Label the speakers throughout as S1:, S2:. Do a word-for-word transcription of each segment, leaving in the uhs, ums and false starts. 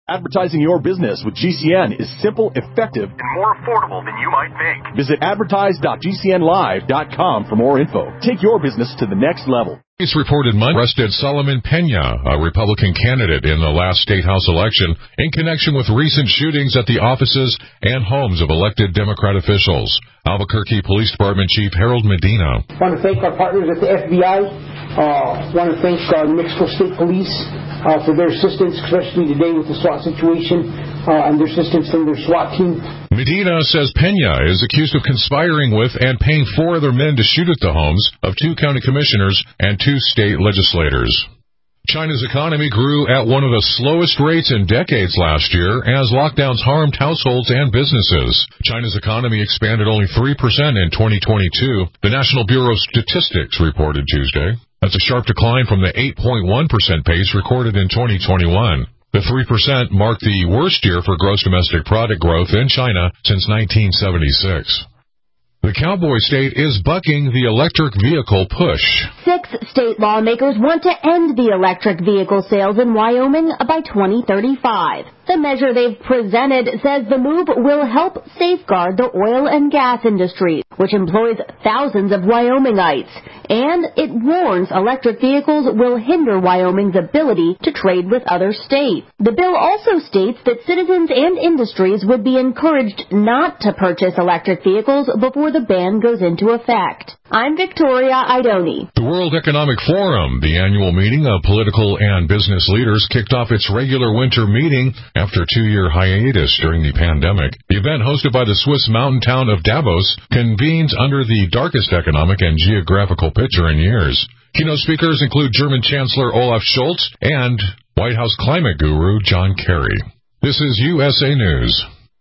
S1: Advertising your business with G C N is simple, effective,
S2: and more affordable than you might think.
S1: Visit advertise dot g c n live dot com for more info. Take your business to the next level.
S3: Police reported Monday arrested Solomon Pena, a Republican candidate in the last state house election, in connection with recent shootings at the offices and homes of elected Democrat officials. Albuquerque Police Department Chief Harold Medina.
S4: I want to thank our partners at the F B I. I uh, want to thank uh, New Mexico State Police uh, for their assistance, especially today with the SWAT situation uh, and their assistance from their SWAT team.
S3: Medina says Pena is accused of conspiring with and paying four other men to shoot at the homes of two county commissioners and two state legislators. China's economy grew at one of the slowest rates in decades last year as lockdowns harmed households and businesses. China's economy expanded only three percent in twenty twenty-two, the National Bureau of Statistics reported Tuesday. That's a sharp decline from the eight point one percent pace recorded in twenty twenty-one. The three percent marked the worst year for gross domestic product growth in China since nineteen seventy-six. The cowboy state is bucking the electric vehicle push.
S5: Six state lawmakers want to end the electric vehicle sales in Wyoming by twenty thirty-five. The measure they've presented says the move will help safeguard the oil and gas industry, which employs thousands of Wyomingites. And it warns electric vehicles will hinder Wyoming's ability to trade with other states. The bill also states that citizens and industries would be encouraged not to purchase electric vehicles before the ban goes into effect. I'm Victoria Idoni.
S3: The World Economic Forum, the annual meeting of political and business leaders, kicked off its regular winter meeting after a two-year hiatus during the pandemic. The event, hosted by the Swiss mountain town of Davos, convenes under the darkest economic and geographical picture in years. Keynote speakers include German Chancellor Olaf Scholz and White House climate guru John Kerry. This is U S A News.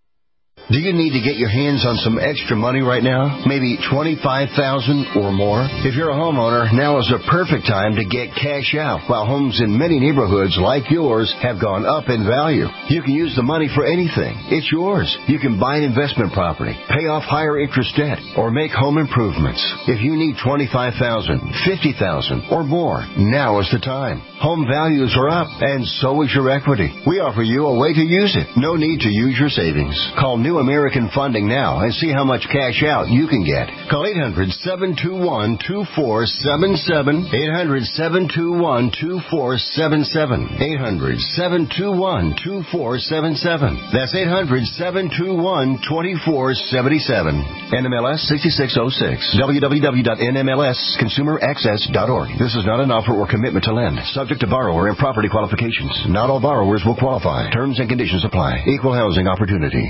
S6: Do you need to get your hands on some extra money right now? Maybe twenty-five thousand dollars or more? If you're a homeowner, now is the perfect time to get cash out, while homes in many neighborhoods like yours have gone up in value. You can use the money for anything. It's yours. You can buy an investment property, pay off higher interest debt, or make home improvements. If you need twenty-five thousand dollars, fifty thousand dollars, or more, now is the time. Home values are up, and so is your equity. We offer you a way to use it. No need to use your savings. Call New American Funding now and see how much cash out you can get. Call eight hundred, seven two one, two four seven seven, eight hundred, seven two one, two four seven seven, eight hundred, seven two one, two four seven seven. That's eight hundred, seven two one, two four seven seven. N M L S sixty-six oh six. w w w dot n m l s consumer access dot org. This is not an offer or commitment to lend. Subject to borrower and property qualifications. Not all borrowers will qualify. Terms and conditions apply. Equal housing opportunity.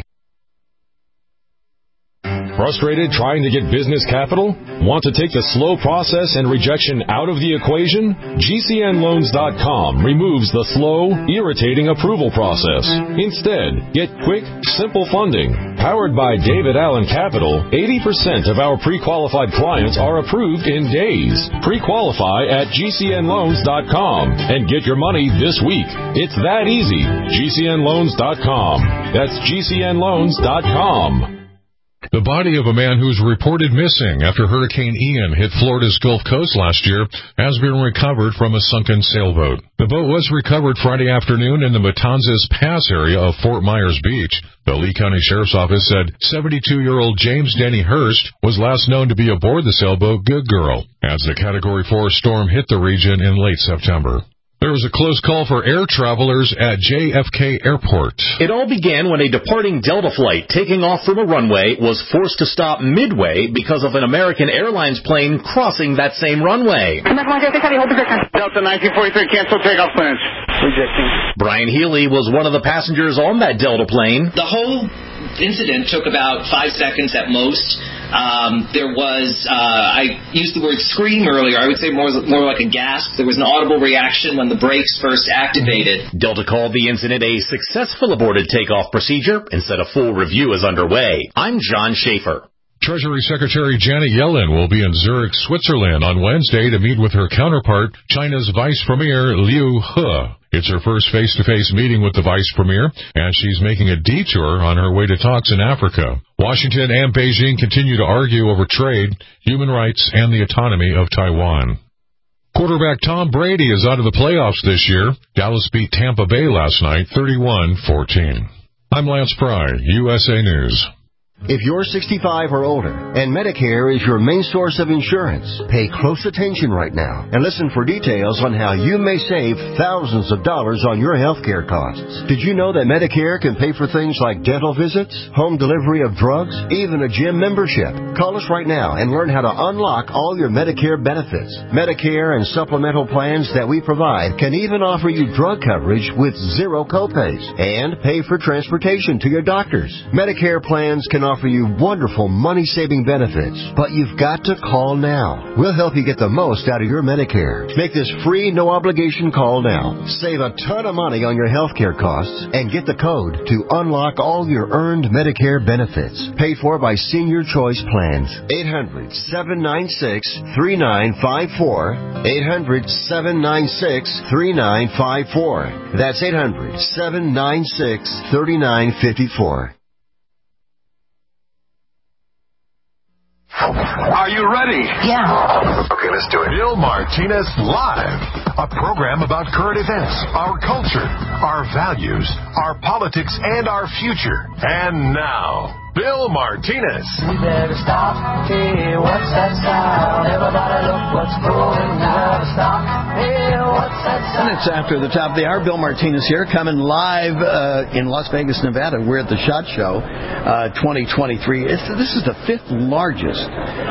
S7: Frustrated trying to get business capital? Want to take the slow process and rejection out of the equation? G C N loans dot com removes the slow, irritating approval process. Instead, get quick, simple funding. Powered by David Allen Capital, eighty percent of our pre-qualified clients are approved in days. Pre-qualify at G C N loans dot com and get your money this week. It's that easy. G C N loans dot com. That's G C N loans dot com.
S3: The body of a man who was reported missing after Hurricane Ian hit Florida's Gulf Coast last year has been recovered from a sunken sailboat. The boat was recovered Friday afternoon in the Matanzas Pass area of Fort Myers Beach. The Lee County Sheriff's Office said seventy-two-year-old James Denny Hurst was last known to be aboard the sailboat Good Girl as the Category four storm hit the region in late September. There was a close call for air travelers at J F K Airport.
S8: It all began when a departing Delta flight taking off from a runway was forced to stop midway because of an American Airlines plane crossing that same runway.
S9: Delta nineteen forty-three, cancel takeoff clearance. Rejecting.
S8: Brian Healy was one of the passengers on that Delta plane.
S10: The whole incident took about five seconds at most. Um, there was, uh, I used the word scream earlier. I would say more, more like a gasp. There was an audible reaction when the brakes first activated.
S8: Delta called the incident a successful aborted takeoff procedure and said a full review is underway. I'm John Schaefer.
S3: Treasury Secretary Janet Yellen will be in Zurich, Switzerland on Wednesday to meet with her counterpart, China's Vice Premier Liu He. It's her first face-to-face meeting with the Vice Premier, and she's making a detour on her way to talks in Africa. Washington and Beijing continue to argue over trade, human rights, and the autonomy of Taiwan. Quarterback Tom Brady is out of the playoffs this year. Dallas beat Tampa Bay last night, thirty-one fourteen. I'm Lance Pry, U S A News.
S6: If you're sixty-five or older and Medicare is your main source of insurance, pay close attention right now and listen for details on how you may save thousands of dollars on your health care costs. Did you know that Medicare can pay for things like dental visits, home delivery of drugs, even a gym membership? Call us right now and learn how to unlock all your Medicare benefits. Medicare and supplemental plans that we provide can even offer you drug coverage with zero copays and pay for transportation to your doctors. Medicare plans can offer you wonderful money-saving benefits, but you've got to call now. We'll help you get the most out of your Medicare. Make this free, no-obligation call now. Save a ton of money on your health care costs and get the code to unlock all your earned Medicare benefits. Paid for by Senior Choice Plans. eight hundred, seven nine six, three nine five four. eight hundred, seven nine six, three nine five four. That's eight hundred, seven nine six, three nine five four.
S2: Are you ready?
S11: Yeah.
S2: Okay, let's do it.
S12: Bill Martinez Live, a program about current events, our culture, our values, our politics, and our future. And now, Bill Martinez.
S13: We better stop. Hey, what's that sound? Everybody look what's going down. Stop. Hey, what's that sound?
S14: Minutes after the top of the hour, Bill Martinez here, coming live uh, in Las Vegas, Nevada. We're at the SHOT Show uh, twenty twenty-three. It's, this is the fifth largest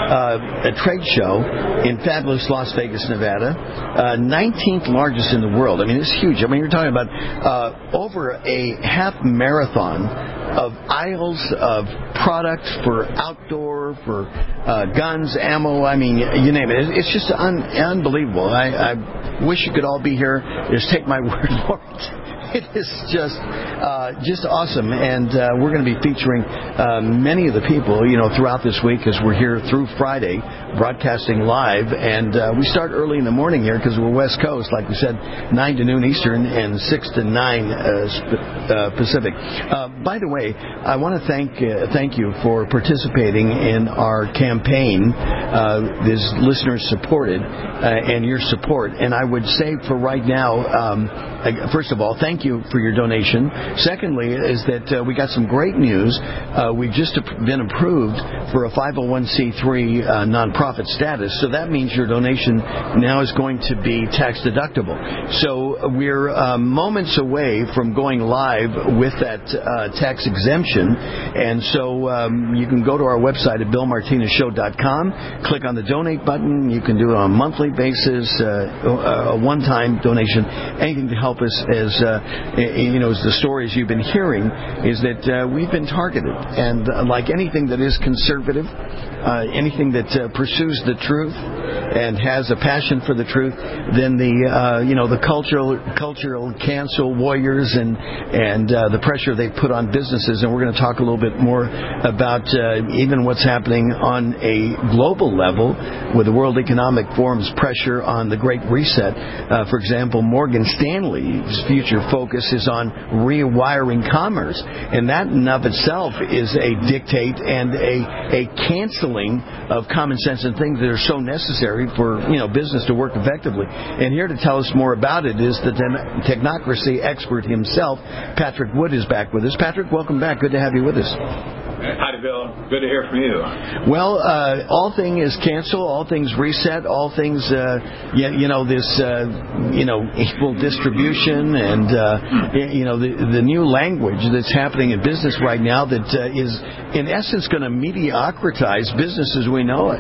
S14: uh, trade show in fabulous Las Vegas, Nevada. Uh, nineteenth largest in the world. I mean, it's huge. I mean, you're talking about uh, over a half marathon of aisles of products for outdoor, for uh, guns, ammo, I mean, you name it. It's just un- unbelievable. I, I wish you could all be here. Just take my word for it. It is just uh, just awesome, and uh, we're going to be featuring uh, many of the people, you know, throughout this week as we're here through Friday, broadcasting live, and uh, we start early in the morning here because we're West Coast, like we said, nine to noon Eastern and six to nine uh, sp- uh, Pacific. Uh, by the way, I want to thank uh, thank you for participating in our campaign. Uh, this listeners supported, uh, and your support, and I would say for right now, um, first of all, thank you for your donation. Secondly, is that uh, we got some great news. Uh, we've just been approved for a five oh one c three uh, nonprofit status, so that means your donation now is going to be tax deductible. So we're uh, moments away from going live with that uh, tax exemption, and so um, you can go to our website at bill martinez show dot com, click on the donate button. You can do it on a monthly basis, uh, a one-time donation, anything to help us as uh, you know, as the stories you've been hearing, is that uh, we've been targeted. And uh, like anything that is conservative, uh, anything that uh, pursues the truth and has a passion for the truth, then the uh, you know the cultural cultural cancel warriors and and uh, the pressure they put on businesses. And we're going to talk a little bit more about uh, even what's happening on a global level with the World Economic Forum's pressure on the Great Reset. Uh, for example, Morgan Stanley's future focus is on rewiring commerce, and that in of itself is a dictate and a a canceling of common sense and things that are so necessary for, you know, business to work effectively. And here to tell us more about it is the technocracy expert himself, Patrick Wood, is back with us. Patrick, welcome back. Good to have you with us.
S15: Hi, Bill. Good to hear from you.
S14: Well, uh, all things cancel, all things reset, all things, uh, you, you know, this, uh, you know, equal distribution and, uh, you know, the, the new language that's happening in business right now that uh, is, in essence, going to mediocritize business as we know it.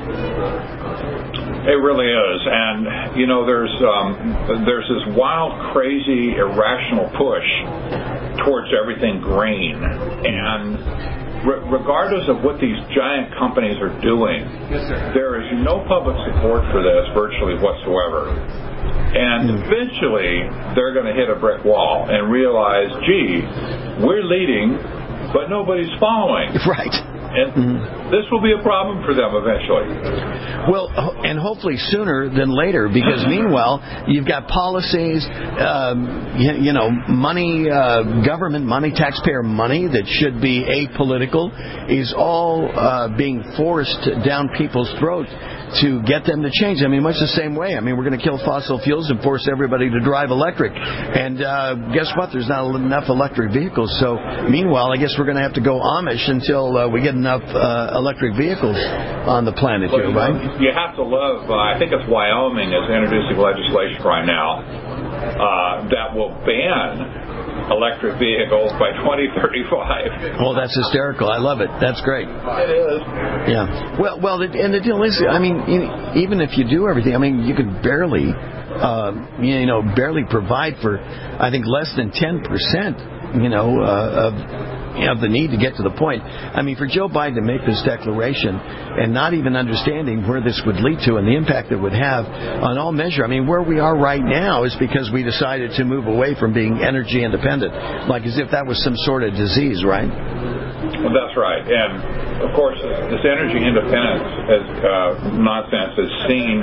S15: It really is, and you know, there's um, there's this wild, crazy, irrational push towards everything green, and re- regardless of what these giant companies are doing, yes, sir. There is no public support for this virtually whatsoever. And eventually, they're going to hit a brick wall and realize, gee, we're leading, but nobody's following.
S14: Right.
S15: And,
S14: mm-hmm.
S15: this will be a problem for them eventually.
S14: Well, and hopefully sooner than later, because meanwhile, you've got policies, um, you, you know, money, uh, government money, taxpayer money that should be apolitical is all uh, being forced down people's throats to get them to change. I mean, much the same way. I mean, we're going to kill fossil fuels and force everybody to drive electric. And uh, guess what? There's not enough electric vehicles. So meanwhile, I guess we're going to have to go Amish until uh, we get enough uh, electric vehicles on the planet
S15: well,
S14: here, right?
S15: You have to love, uh, I think it's Wyoming is introducing legislation right now uh, that will ban electric vehicles by twenty thirty-five.
S14: Oh, that's hysterical. I love it. That's great.
S15: It is.
S14: Yeah. Well, well, the, and the deal is, I mean, even if you do everything, I mean, you can barely, uh, you know, barely provide for, I think, less than ten percent, you know, uh, of, you know, of the need to get to the point. I mean, for Joe Biden to make this declaration and not even understanding where this would lead to and the impact it would have on all measure. I mean, where we are right now is because we decided to move away from being energy independent, like as if that was some sort of disease, right?
S15: Well, that's right. And, of course, this energy independence as, uh, nonsense is seen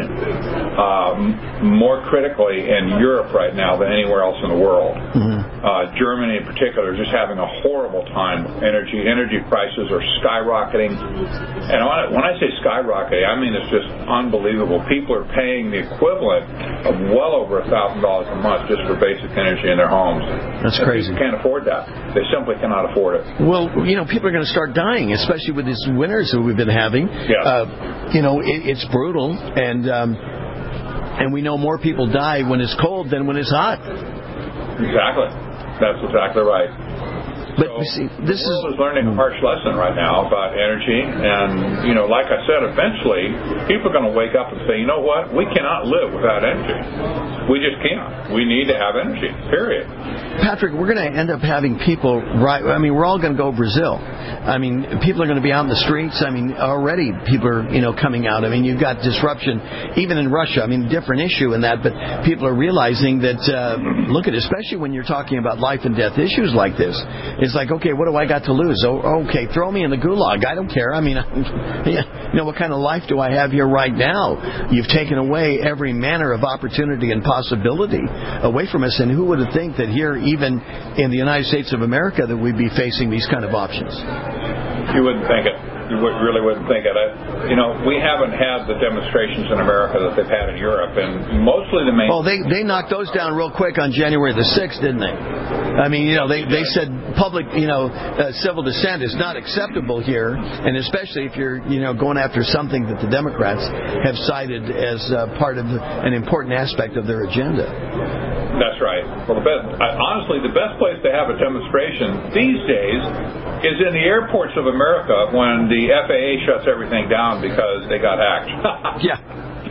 S15: um, more critically in Europe right now than anywhere else in the world. Mm-hmm. Uh, Germany, in particular, is just having a horrible time. Energy energy prices are skyrocketing. And when I say skyrocketing, I mean it's just unbelievable. People are paying the equivalent of well over one thousand dollars a month just for basic energy in their homes.
S14: That's
S15: and
S14: crazy.
S15: People can't afford that. They simply cannot afford it.
S14: Well, you know, people are going to start dying, especially with these winters that we've been having.
S15: Yeah.
S14: Uh, you know, it, it's brutal, and um, and we know more people die when it's cold than when it's hot.
S15: Exactly. That's exactly right.
S14: But
S15: so
S14: you see, this
S15: the world
S14: is
S15: is learning a harsh lesson right now about energy, and you know, like I said, eventually people are going to wake up and say, you know what, we cannot live without energy. We just can't. We need to have energy. Period.
S14: Patrick, we're going to end up having people right. I mean, we're all going to go Brazil. I mean, people are going to be out in the streets. I mean, already people are, you know, coming out. I mean, you've got disruption even in Russia. I mean, different issue in that, but people are realizing that, uh, look at it, especially when you're talking about life and death issues like this. It's like, okay, what do I got to lose? Oh, okay, throw me in the gulag. I don't care. I mean, you know, what kind of life do I have here right now? You've taken away every manner of opportunity and possibility away from us. And who would have think that here, even in the United States of America, that we'd be facing these kind of options?
S15: You wouldn't think it. You really wouldn't think it. I, you know, we haven't had the demonstrations in America that they've had in Europe, and mostly the main...
S14: Well, they they knocked those down real quick on January the sixth, didn't they? I mean, you know, they, they said public, you know, uh, civil dissent is not acceptable here, and especially if you're, you know, going after something that the Democrats have cited as uh, part of the, an important aspect of their agenda.
S15: That's right. Well, the best, honestly, the best place to have a demonstration these days is in the airports of America when the F A A shuts everything down because they got hacked.
S14: Yeah.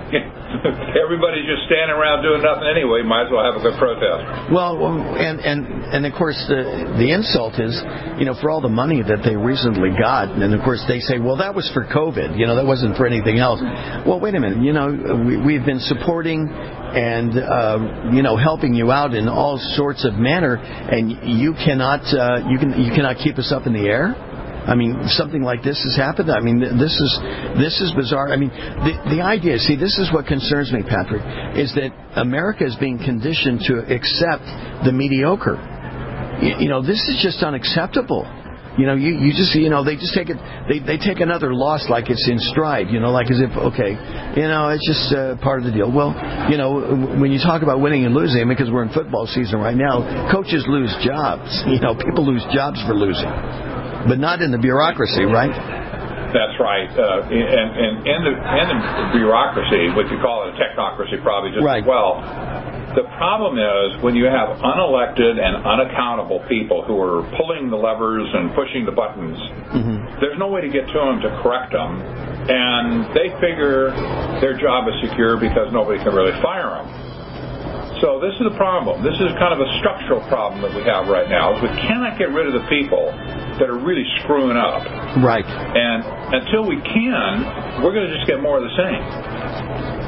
S15: Everybody's just standing around doing nothing anyway. Might as well have a good protest.
S14: Well, and and and of course the the insult is, you know, for all the money that they recently got, and of course they say, well, that was for COVID. You know, that wasn't for anything else. Well, wait a minute. You know, we we've been supporting and uh, you know, helping you out in all sorts of manner, and you cannot uh, you can you cannot keep us up in the air. I mean, something like this has happened. I mean, this is this is bizarre. I mean, the the idea, see, this is what concerns me, Patrick, is that America is being conditioned to accept the mediocre. You, you know, this is just unacceptable. You know, you, you just, you know, they just take it, they, they take another loss like it's in stride, you know, like as if, okay, you know, it's just uh, part of the deal. Well, you know, when you talk about winning and losing, because we're in football season right now, coaches lose jobs. You know, people lose jobs for losing, but not in the bureaucracy, right?
S15: That's right. Uh, and, and in the, in the bureaucracy, what you call it a technocracy probably just
S14: right.
S15: as well. The problem is when you have unelected and unaccountable people who are pulling the levers and pushing the buttons, mm-hmm. there's no way to get to them to correct them. And they figure their job is secure because nobody can really fire them. So this is the problem. This is kind of a structural problem that we have right now. Is we cannot get rid of the people that are really screwing up.
S14: Right.
S15: And until we can, we're going to just get more of the same.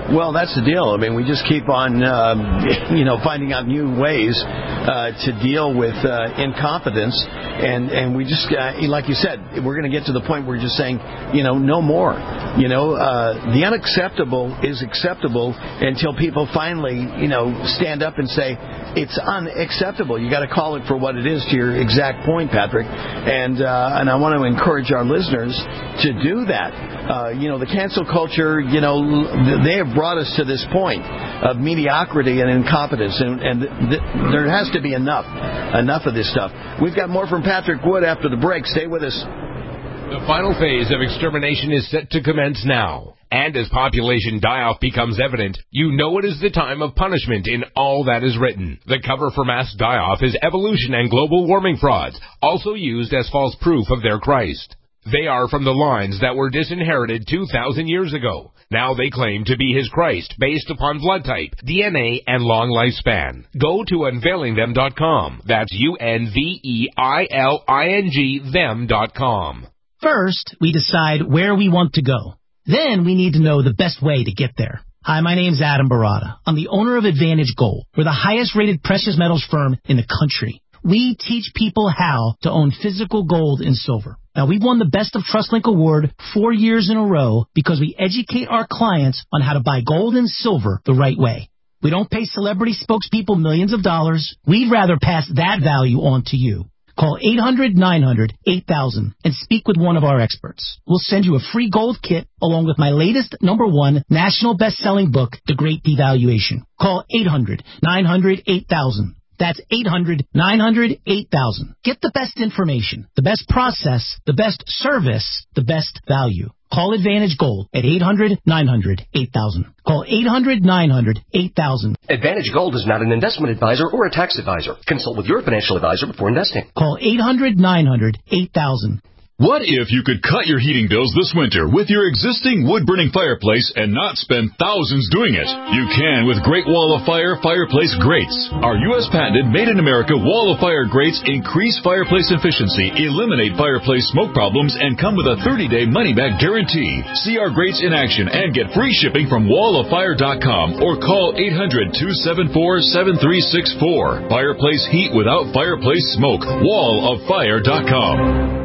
S14: Well, that's the deal. I mean, we just keep on, um, you know, finding out new ways uh, to deal with uh, incompetence, and and we just, uh, like you said, we're going to get to the point where we're just saying, you know, no more. You know, uh, the unacceptable is acceptable until people finally, you know, stand up and say it's unacceptable. You got to call it for what it is. To your exact point, Patrick, and uh, and I want to encourage our listeners to do that. Uh, you know, the cancel culture, you know, they have brought us to this point of mediocrity and incompetence, and, and th- there has to be enough, enough of this stuff. We've got more from Patrick Wood after the break. Stay with us.
S11: The final phase of extermination is set to commence now. And as population die-off becomes evident, you know it is the time of punishment in all that is written. The cover for mass die-off is evolution and global warming frauds, also used as false proof of their Christ. They are from the lines that were disinherited two thousand years ago. Now they claim to be his Christ based upon blood type, D N A, and long lifespan. Go to unveiling them dot com. That's U N V E I L I N G them dot com.
S16: First, we decide where we want to go. Then we need to know the best way to get there. Hi, my name's Adam Barada. I'm the owner of Advantage Gold. We're the highest rated precious metals firm in the country. We teach people how to own physical gold and silver. Now, we've won the Best of TrustLink Award four years in a row because we educate our clients on how to buy gold and silver the right way. We don't pay celebrity spokespeople millions of dollars. We'd rather pass that value on to you. Call eight hundred nine hundred eight thousand and speak with one of our experts. We'll send you a free gold kit along with my latest number one national best-selling book, The Great Devaluation. Call eight hundred nine hundred eight thousand. That's eight hundred nine hundred eight thousand. Get the best information, the best process, the best service, the best value. Call Advantage Gold at eight hundred nine hundred eight thousand. Call eight hundred nine hundred eight thousand.
S17: Advantage Gold is not an investment advisor or a tax advisor. Consult with your financial advisor before investing.
S16: Call eight hundred nine hundred eight thousand.
S18: What if you could cut your heating bills this winter with your existing wood-burning fireplace and not spend thousands doing it? You can with Great Wall of Fire Fireplace Grates. Our U S patented made-in-America Wall of Fire grates increase fireplace efficiency, eliminate fireplace smoke problems, and come with a thirty-day money-back guarantee. See our grates in action and get free shipping from wall of fire dot com or call eight hundred two seven four seven three six four. Fireplace heat without fireplace smoke. wall of fire dot com.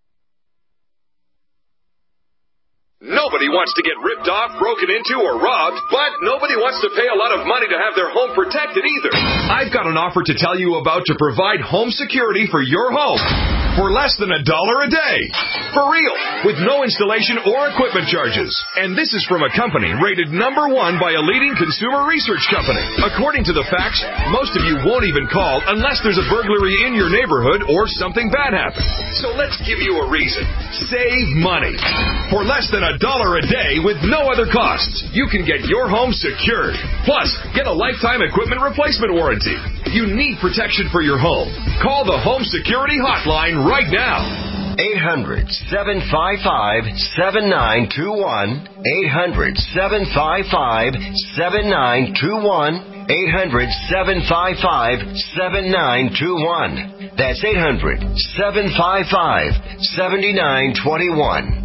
S19: Nobody wants to get ripped off, broken into, or robbed, but nobody wants to pay a lot of money to have their home protected either. I've got an offer to tell you about to provide home security for your home for less than a dollar a day. For real, with no installation or equipment charges. And this is from a company rated number one by a leading consumer research company. According to the facts, most of you won't even call unless there's a burglary in your neighborhood or something bad happens. So let's give you a reason. Save money. For less than a dollar a day with no other costs, you can get your home secured. Plus, get a lifetime equipment replacement warranty. You need protection for your home. Call the Home Security Hotline right now.
S6: eight hundred seven five five seven nine two one. eight hundred seven five five seven nine two one. eight hundred seven five five seven nine two one. That's eight hundred seven five five seven nine two one.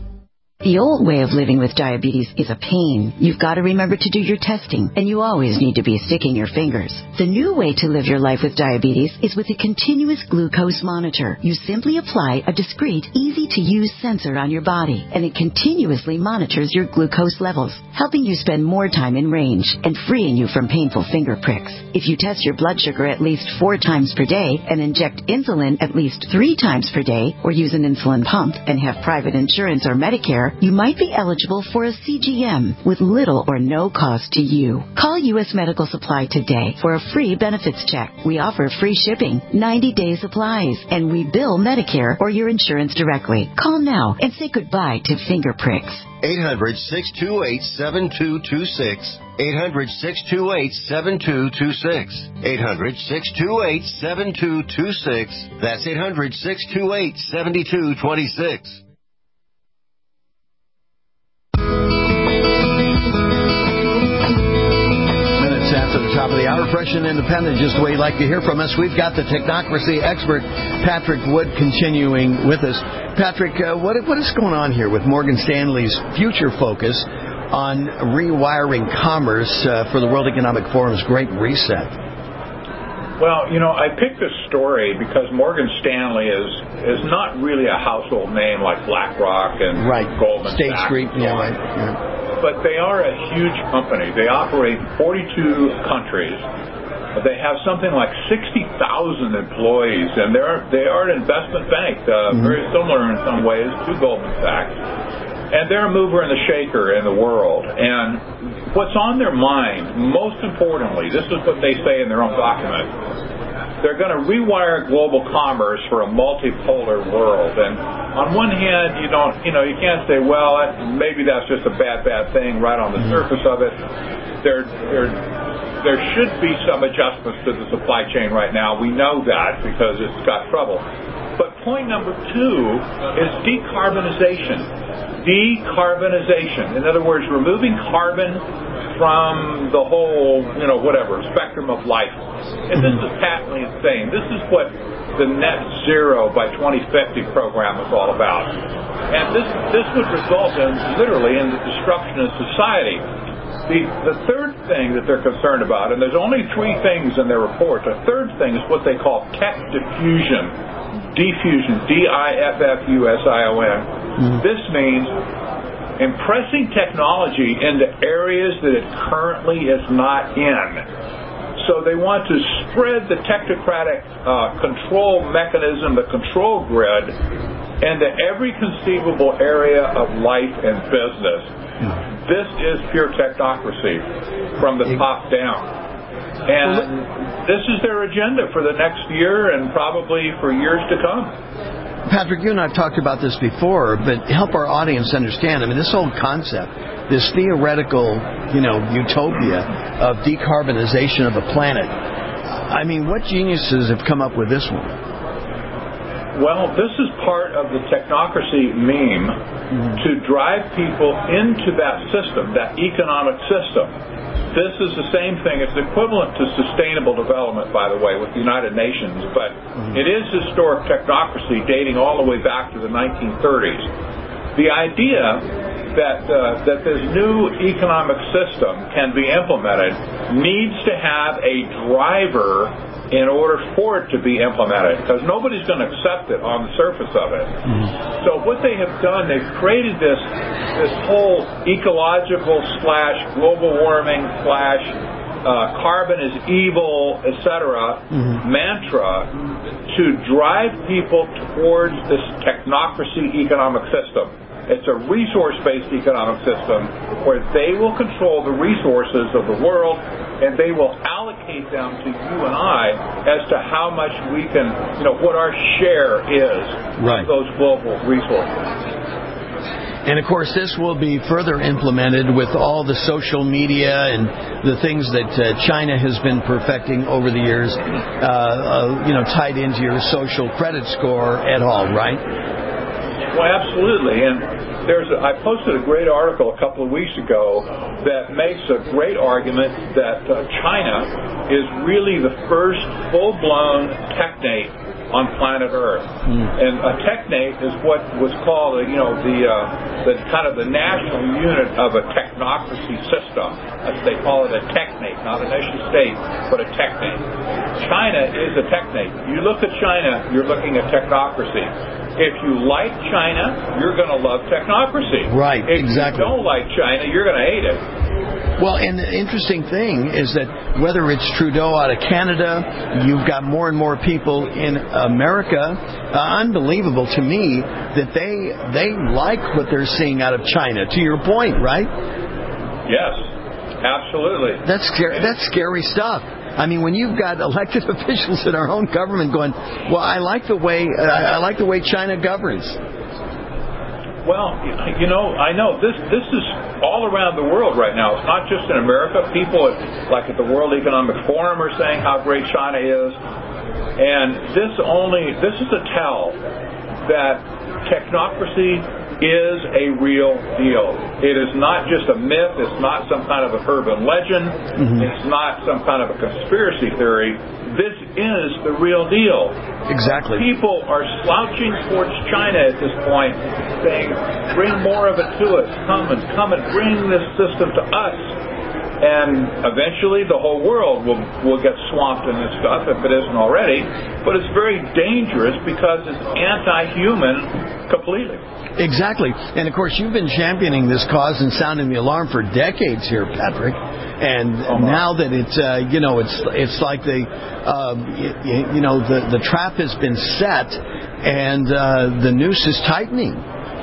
S20: The old way of living with diabetes is a pain. You've got to remember to do your testing, and you always need to be sticking your fingers. The new way to live your life with diabetes is with a continuous glucose monitor. You simply apply a discreet, easy-to-use sensor on your body, and it continuously monitors your glucose levels, helping you spend more time in range and freeing you from painful finger pricks. If you test your blood sugar at least four times per day and inject insulin at least three times per day, or use an insulin pump and have private insurance or Medicare, you might be eligible for a C G M with little or no cost to you. Call U S Medical Supply today for a free benefits check. We offer free shipping, ninety-day supplies, and we bill Medicare or your insurance directly. Call now and say goodbye to finger pricks.
S6: eight hundred six two eight seven two two six. eight hundred six two eight seven two two six. eight hundred six two eight seven two two six. That's eight hundred six two eight seven two two six.
S14: After the top of the hour, fresh and independent, just the way you'd like to hear from us. We've got the technocracy expert, Patrick Wood, continuing with us. Patrick, uh, what what is going on here with Morgan Stanley's future focus on rewiring commerce uh, for the World Economic Forum's Great Reset.
S15: Well, you know, I picked this story because Morgan Stanley is is not really a household name like BlackRock and
S14: right.
S15: Goldman
S14: State
S15: Sachs.
S14: Street, yeah, right. Yeah.
S15: But they are a huge company. They operate in forty-two countries. They have something like sixty thousand employees, and they're they are an investment bank, uh, mm-hmm. very similar in some ways to Goldman Sachs. And they're a mover and a shaker in the world. And what's on their mind, most importantly, this is what they say in their own document, they're going to rewire global commerce for a multipolar world. And on one hand, you don't, you know, you can't say, well, maybe that's just a bad, bad thing right on the surface of it. There, there, there should be some adjustments to the supply chain right now. We know that because it's got trouble. But point number two is decarbonization. Decarbonization. In other words, removing carbon from the whole, you know, whatever, spectrum of life. And this is patently insane. This is what the net zero by twenty fifty program is all about. And this this would result in, literally, in the destruction of society. The, the third thing that they're concerned about, and there's only three things in their report, the third thing is what they call tech diffusion. Diffusion, D I F F U S I O N. Mm-hmm. This means impressing technology into areas that it currently is not in. So they want to spread the technocratic uh, control mechanism, the control grid, into every conceivable area of life and business. Mm-hmm. This is pure technocracy from the top down. And this is their agenda for the next year and probably for years to come.
S14: Patrick, you and I have talked about this before, but help our audience understand. I mean, this whole concept, this theoretical, you know, utopia of decarbonization of the planet. I mean, what geniuses have come up with this one?
S15: Well, this is part of the technocracy meme mm-hmm. to drive people into that system, that economic system. This is the same thing. It's equivalent to sustainable development, by the way, with the United Nations, but mm-hmm. it is historic technocracy dating all the way back to the nineteen thirties. The idea that uh, that this new economic system can be implemented needs to have a driver in order for it to be implemented, because nobody's going to accept it on the surface of it. Mm-hmm. So what they have done, they've created this this whole ecological slash global warming slash uh, carbon is evil, et cetera mm-hmm. mantra to drive people towards this technocracy economic system. It's a resource-based economic system where they will control the resources of the world, and they will allocate them to you and I as to how much we can, you know, what our share is
S14: right.
S15: of those global resources.
S14: And, of course, this will be further implemented with all the social media and the things that uh, China has been perfecting over the years, uh, uh, you know, tied into your social credit score et al., right?
S15: Well, absolutely. And there's a, I posted a great article a couple of weeks ago that makes a great argument that uh, China is really the first full-blown technate on planet Earth. Mm. And a technate is what was called, you know, the uh, the kind of the national unit of a technocracy system. As they call it, a technate, not a nation state, but a technate. China is a technate. You look at China, you're looking at technocracy. If you like China, you're going to love technocracy.
S14: Right,
S15: if
S14: exactly.
S15: If you don't like China, you're going to hate it.
S14: Well, and the interesting thing is that whether it's Trudeau out of Canada, you've got more and more people in America, uh, unbelievable to me that they they like what they're seeing out of China, to your point, right?
S15: Yes, absolutely.
S14: That's scary, that's scary stuff. I mean, when you've got elected officials in our own government going, well, I like the way uh, I like the way China governs.
S15: Well, you know, I know this this is all around the world right now. It's not just in America. People, at, like at the World Economic Forum, are saying how great China is. And this only this is a tell that technocracy is a real deal. It is not just a myth. It's not some kind of a urban legend. Mm-hmm. It's not some kind of a conspiracy theory. this is the real deal.
S14: Exactly.
S15: People are slouching towards China at this point, saying, bring more of it to us. Come and come and bring this system to us. And eventually the whole world will, will get swamped in this stuff, if it isn't already. But it's very dangerous because it's anti-human completely.
S14: Exactly. And, of course, you've been championing this cause and sounding the alarm for decades here, Patrick. And oh, now that it's, uh, you know, it's it's like the, um, you, you know, the, the trap has been set and uh, the noose is tightening.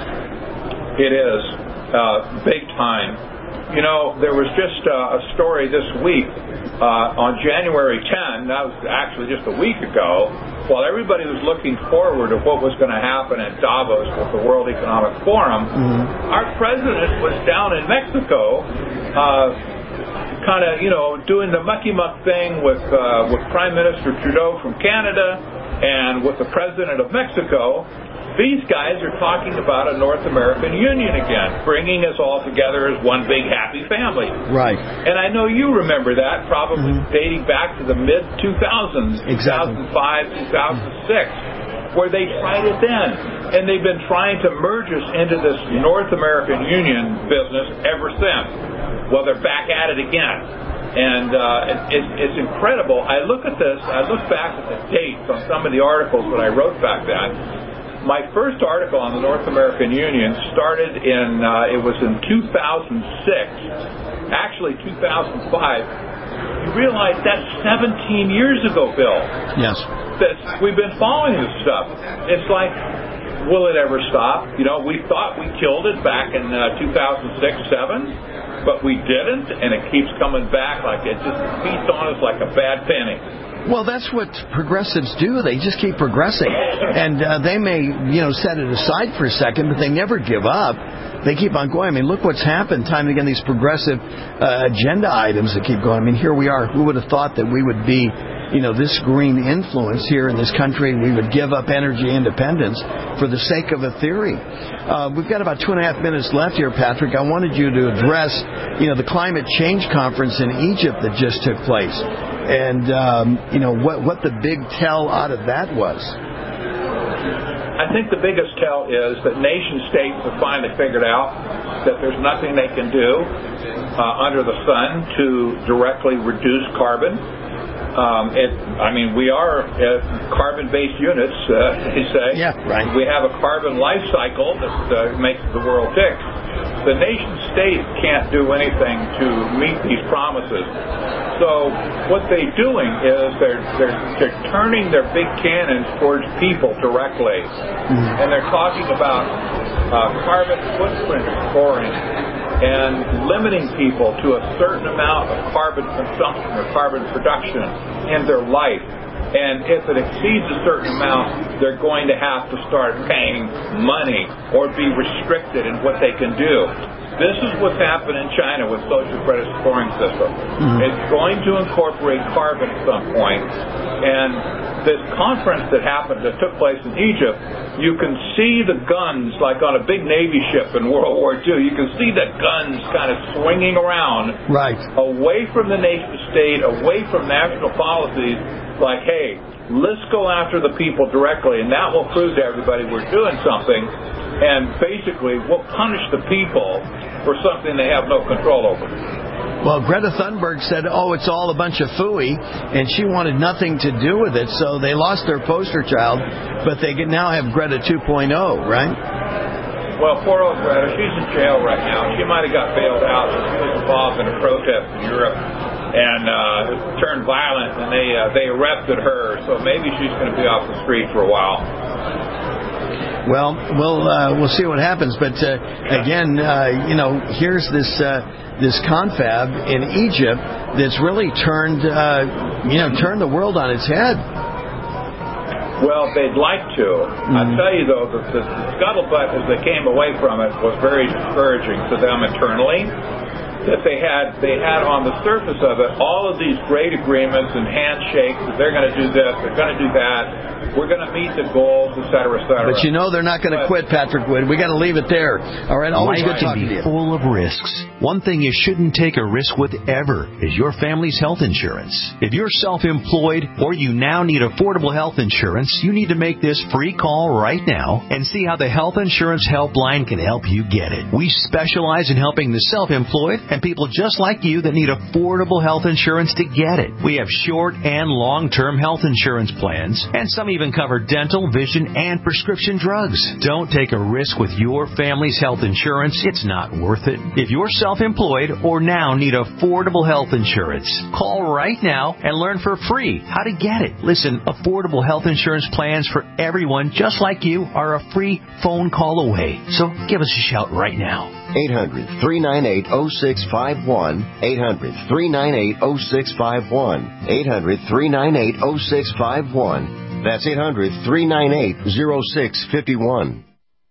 S15: It is, uh, big time. You know, there was just uh, a story this week uh, on January tenth, that was actually just a week ago, while everybody was looking forward to what was going to happen at Davos with the World Economic Forum, mm-hmm. our president was down in Mexico uh, kind of, you know, doing the mucky-muck thing with, uh, with Prime Minister Trudeau from Canada and with the President of Mexico. These guys are talking about a North American Union again, bringing us all together as one big happy family.
S14: Right.
S15: And I know you remember that, probably mm-hmm. dating back to the mid two thousands,
S14: exactly.
S15: two thousand five, two thousand six, where they tried it then. And they've been trying to merge us into this North American Union business ever since. Well, they're back at it again. And uh, it, it's incredible. I look at this, I look back at the dates on some of the articles that I wrote back then. My first article on the North American Union started in, uh, it was in two thousand six, actually two thousand five. You realize that's seventeen years ago, Bill.
S14: Yes.
S15: That we've been following this stuff. It's like, will it ever stop? You know, we thought we killed it back in uh, two thousand six, seven, but we didn't, and it keeps coming back like it just beats on us like a bad penny.
S14: Well, that's what progressives do. They just keep progressing. And uh, they may, you know, set it aside for a second, but they never give up. They keep on going. I mean, look what's happened time and again, these progressive uh, agenda items that keep going. I mean, here we are. Who would have thought that we would be, you know, this green influence here in this country, and we would give up energy independence for the sake of a theory? Uh, we've got about two and a half minutes left here, Patrick. I wanted you to address, you know, the climate change conference in Egypt that just took place. And, um, you know, what, what the big tell out of that was.
S15: I think the biggest tell is that nation states have finally figured out that there's nothing they can do uh, under the sun to directly reduce carbon. Um, it, I mean, we are uh, carbon-based units, uh, they say.
S14: Yeah, right.
S15: We have a carbon life cycle that uh, makes the world tick. The nation state can't do anything to meet these promises. So what they're doing is they're they're, they're turning their big cannons towards people directly, mm-hmm. and they're talking about uh, carbon footprint scoring and limiting people to a certain amount of carbon consumption or carbon production in their life. And if it exceeds a certain amount, they're going to have to start paying money or be restricted in what they can do. This is what's happened in China with social credit scoring system. Mm-hmm. It's going to incorporate carbon at some point. And this conference that happened, that took place in Egypt, you can see the guns like on a big Navy ship in World War Two. You can see the guns kind of swinging around,
S14: right,
S15: away from the nation state, away from national policies. Like, hey, let's go after the people directly, and that will prove to everybody we're doing something. And basically, we'll punish the people for something they have no control over.
S14: Well, Greta Thunberg said, oh, it's all a bunch of phooey, and she wanted nothing to do with it, so they lost their poster child, but they can now have Greta two point oh, right?
S15: Well, poor old Greta, she's in jail right now. She might have got bailed out. She was involved in a protest in Europe and uh, turned violent, and they uh, they arrested her, so maybe she's going to be off the street for a while.
S14: Well, we'll uh, we'll see what happens. But uh, again, uh, you know, here's this uh, this confab in Egypt that's really turned uh, you know turned the world on its head.
S15: Well, they'd like to. Mm-hmm. I tell you though, the, the scuttlebutt as they came away from it was very discouraging to them internally. that they had they had on the surface of it all of these great agreements and handshakes that they're going to do this, they're going to do that, we're going to meet the goals, et cetera, et cetera.
S14: But you know they're not going to quit, Patrick Wood. We got to leave it there. All right, always
S2: Life
S14: good talking
S2: can
S14: to
S2: be
S14: you.
S2: full of risks. One thing you shouldn't take a risk with ever is your family's health insurance. If you're self-employed or you now need affordable health insurance, you need to make this free call right now and see how the Health Insurance Helpline can help you get it. We specialize in helping the self-employed and people just like you that need affordable health insurance to get it. We have short and long-term health insurance plans, and some even cover dental, vision, and prescription drugs. Don't take a risk with your family's health insurance. It's not worth it. If you're self-employed or now need affordable health insurance, call right now and learn for free how to get it. Listen, affordable health insurance plans for everyone just like you are a free phone call away. So give us a shout right now.
S6: eight hundred, three nine eight, oh six five one. eight hundred, three nine eight, oh six five one. eight hundred, three nine eight, oh six five one. That's eight hundred, three nine eight, oh six five one.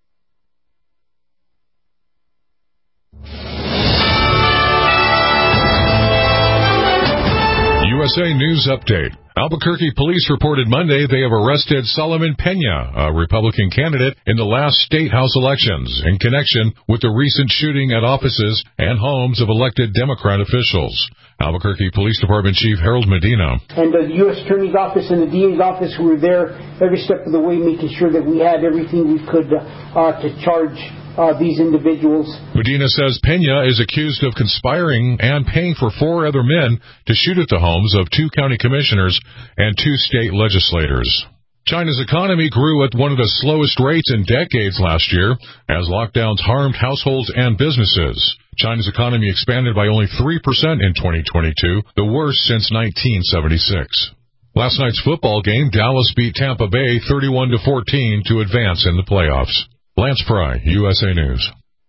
S3: U S A News Update. Albuquerque police reported Monday they have arrested Solomon Pena, a Republican candidate in the last state house elections, in connection with the recent shooting at offices and homes of elected Democrat officials. Albuquerque Police Department Chief Harold Medina.
S4: And the U S Attorney's Office and the D A's office who were there every step of the way, making sure that we had everything we could uh, to charge Uh, these individuals.
S3: Medina says Pena is accused of conspiring and paying for four other men to shoot at the homes of two county commissioners and two state legislators. China's economy grew at one of the slowest rates in decades last year as lockdowns harmed households and businesses. China's economy expanded by only three percent in twenty twenty-two, the worst since nineteen seventy-six. Last night's football game, Dallas beat Tampa Bay thirty-one to fourteen to advance in the playoffs. Lance Pry, U S A News.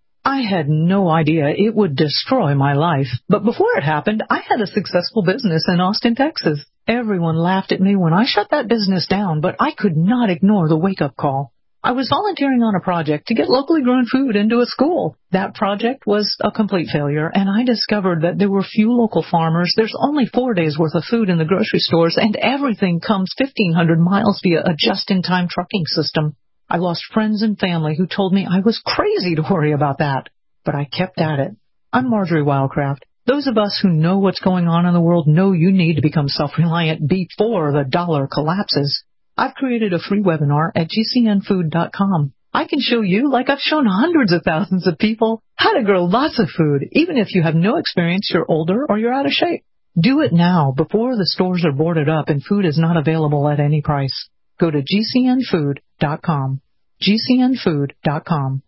S21: I had no idea it would destroy my life. But before it happened, I had a successful business in Austin, Texas. Everyone laughed at me when I shut that business down, but I could not ignore the wake-up call. I was volunteering on a project to get locally grown food into a school. That project was a complete failure, and I discovered that there were few local farmers. There's only four days' worth of food in the grocery stores, and everything comes fifteen hundred miles via a just-in-time trucking system. I lost friends and family who told me I was crazy to worry about that, but I kept at it. I'm Marjorie Wildcraft. Those of us who know what's going on in the world know you need to become self-reliant before the dollar collapses. I've created a free webinar at G C N food dot com. I can show you, like I've shown hundreds of thousands of people, how to grow lots of food, even if you have no experience, you're older, or you're out of shape. Do it now, before the stores are boarded up and food is not available at any price. Go to G C N food dot com. G C N food dot com.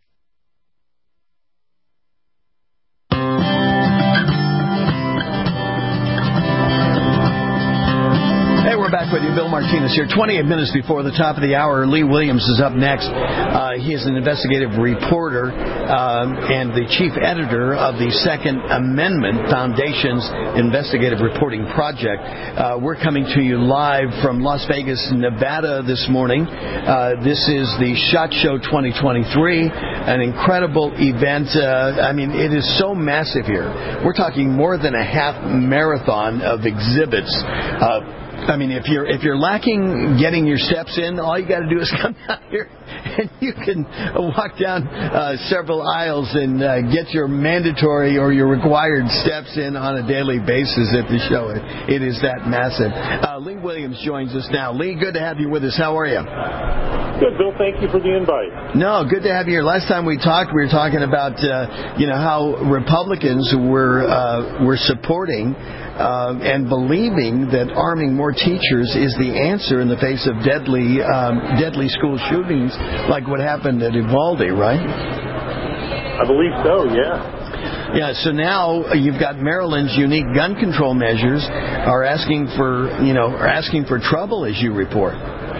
S14: Hey, we're back with you. Bill Martinez here. twenty-eight minutes before the top of the hour. Lee Williams is up next. Uh, he is an investigative reporter um, and the chief editor of the Second Amendment Foundation's investigative reporting project. Uh, we're coming to you live from Las Vegas, Nevada this morning. Uh, this is the SHOT Show twenty twenty-three, an incredible event. Uh, I mean, it is so massive here. We're talking more than a half marathon of exhibits. Uh, I mean, if you're if you're lacking getting your steps in, all you got to do is come down here, and you can walk down uh, several aisles and uh, get your mandatory or your required steps in on a daily basis at the show. It, it is that massive. Uh, Lee Williams joins us now. Lee, good to have you with us. How are you?
S22: Good, Bill. Thank you for the invite.
S14: No, good to have you here. Last time we talked, we were talking about uh, you know how Republicans were uh, were supporting. Uh, and believing that arming more teachers is the answer in the face of deadly um, deadly school shootings like what happened at Uvalde, right?
S22: I believe so, yeah.
S14: Yeah, so now you've got Maryland's unique gun control measures are asking for, you know, are asking for trouble, as you report.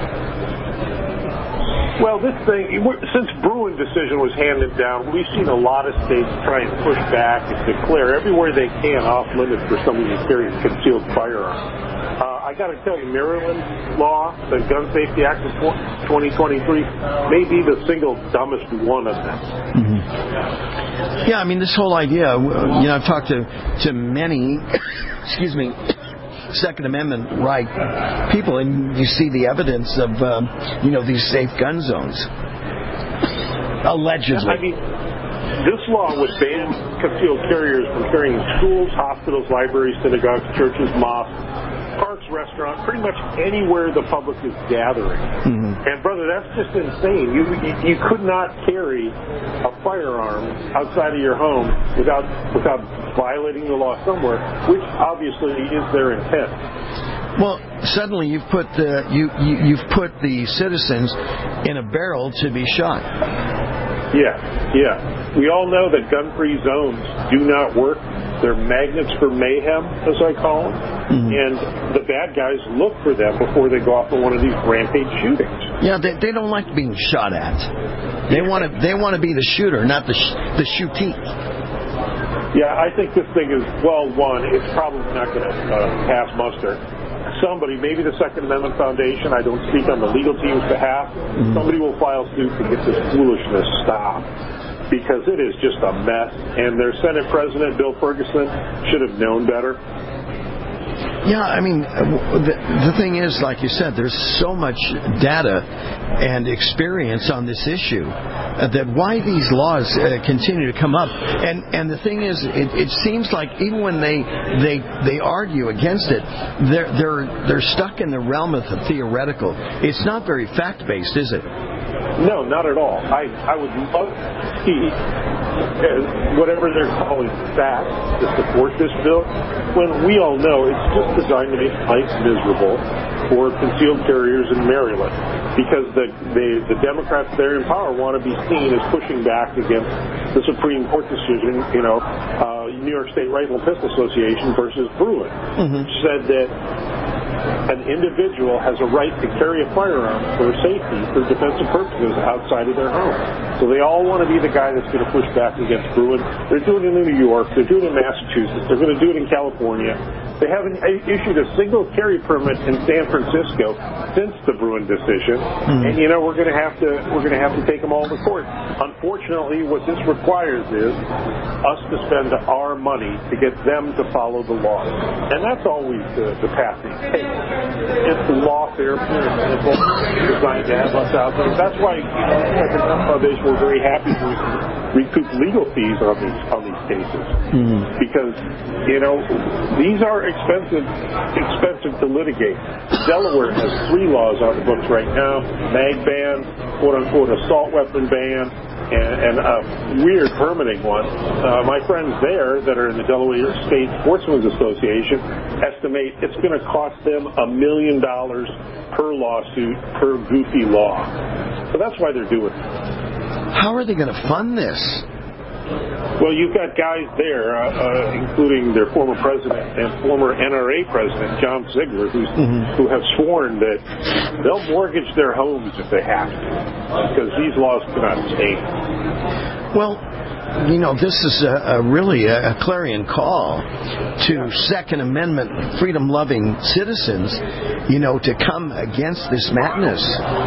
S22: Well, this thing, since Bruin decision was handed down, we've seen a lot of states try and push back and declare everywhere they can off limits for somebody to carry a concealed firearm. Uh, I I got to tell you, Maryland's law, the Gun Safety Act of twenty twenty-three, may be the single dumbest one of them.
S14: Mm-hmm. Yeah, I mean, this whole idea, you know, I've talked to, to many, excuse me, Second Amendment right people, and you see the evidence of, um, you know, these safe gun zones. Allegedly.
S22: I mean, this law would ban concealed carriers from carrying in schools, hospitals, libraries, synagogues, churches, mosques, parks, restaurants, pretty much anywhere the public is gathering. Mm-hmm. And, brother, that's just insane. You, you you could not carry a firearm outside of your home without without violating the law somewhere, which obviously is their intent.
S14: Well, suddenly you've put the you, you you've put the citizens in a barrel to be shot.
S22: Yeah, yeah. We all know that gun-free zones do not work. They're magnets for mayhem, as I call them. Mm-hmm. And the bad guys look for them before they go off on one of these rampage shootings.
S14: Yeah, they, they don't like being shot at. They want to they want to be the shooter, not the sh- the shootee.
S22: Yeah, I think this thing is, well, one, it's probably not going to uh, pass muster. Somebody, maybe the Second Amendment Foundation, I don't speak on the legal team's behalf, mm-hmm. somebody will file suit to get this foolishness stopped, because it is just a mess, and their Senate President, Bill Ferguson, should have known better.
S14: Yeah, I mean, the, the thing is, like you said, there's so much data and experience on this issue uh, that why these laws uh, continue to come up. And and the thing is, it, it seems like even when they they they argue against it, they're they're they're stuck in the realm of the theoretical. It's not very fact based, is it?
S22: No, not at all. I I would love to see uh, whatever they're calling facts to support this bill, when we all know it's just designed to make life miserable for concealed carriers in Maryland, because the the, the Democrats there in power want to be seen as pushing back against the Supreme Court decision, you know, uh, New York State Rifle and Pistol Association versus Bruin, mm-hmm. which said that an individual has a right to carry a firearm for safety, for defensive purposes outside of their home. So they all want to be the guy that's going to push back against Bruin. They're doing it in New York. They're doing it in Massachusetts. They're going to do it in California. They haven't issued a single carry permit in San Francisco since the Bruin decision. Mm-hmm. And, you know, we're going to have to we're going to have to take them all to court. Unfortunately, what this requires is us to spend our money to get them to follow the law. And that's always the, the path they take. It's the lawfare, pure and simple, designed to have us out there. That's why, you know, at the Gun Foundation, we're very happy to recoup legal fees on these on these cases, mm-hmm. because, you know, these are expensive expensive to litigate. Delaware has three laws on the books right now: mag ban, quote unquote assault weapon ban, and, and a weird permitting one. Uh, my friends there that are in the Delaware State Sportsmen's Association estimate it's going to cost them a million dollars per lawsuit, per goofy law. So that's why they're doing it.
S14: How are they going to fund this?
S22: Well, you've got guys there, uh, uh, including their former president and former N R A president, John Ziegler, who's, mm-hmm. who have sworn that they'll mortgage their homes if they have to, because these laws cannot stand.
S14: Well, you know, this is a, a really a, a clarion call to Second Amendment freedom-loving citizens, you know, to come against this madness.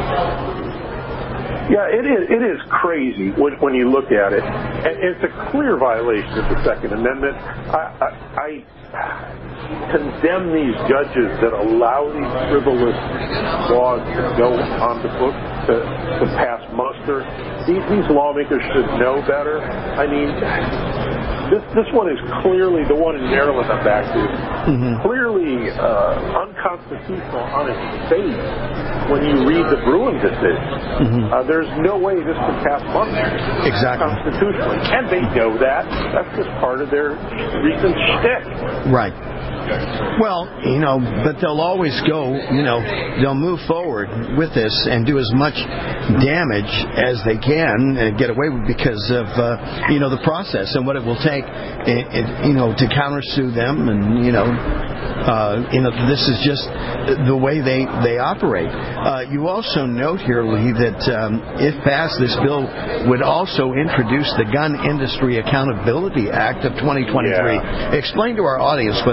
S22: Yeah, it is. It is crazy when, when you look at it, and it's a clear violation of the Second Amendment. I, I, I condemn these judges that allow these frivolous laws to go on the books to, to pass muster. These, these lawmakers should know better. I mean, this this one is clearly the one in Maryland I'm back to. Mm-hmm. Clearly uh, unconstitutional on its face. When you read the Bruin decision, mm-hmm. uh, there's no way this could pass muster
S14: exactly
S22: constitutionally, and they know that. That's just part of their recent shtick.
S14: Right. Well, you know, but they'll always go, you know, they'll move forward with this and do as much damage as they can and get away with because of, uh, you know, the process and what it will take, it, it, you know, to countersue them. And, you know, uh, you know, this is just the way they, they operate. Uh, you also note here, Lee, that um, if passed, this bill would also introduce the Gun Industry Accountability Act of twenty twenty-three. Yeah. Explain to our audience what that is.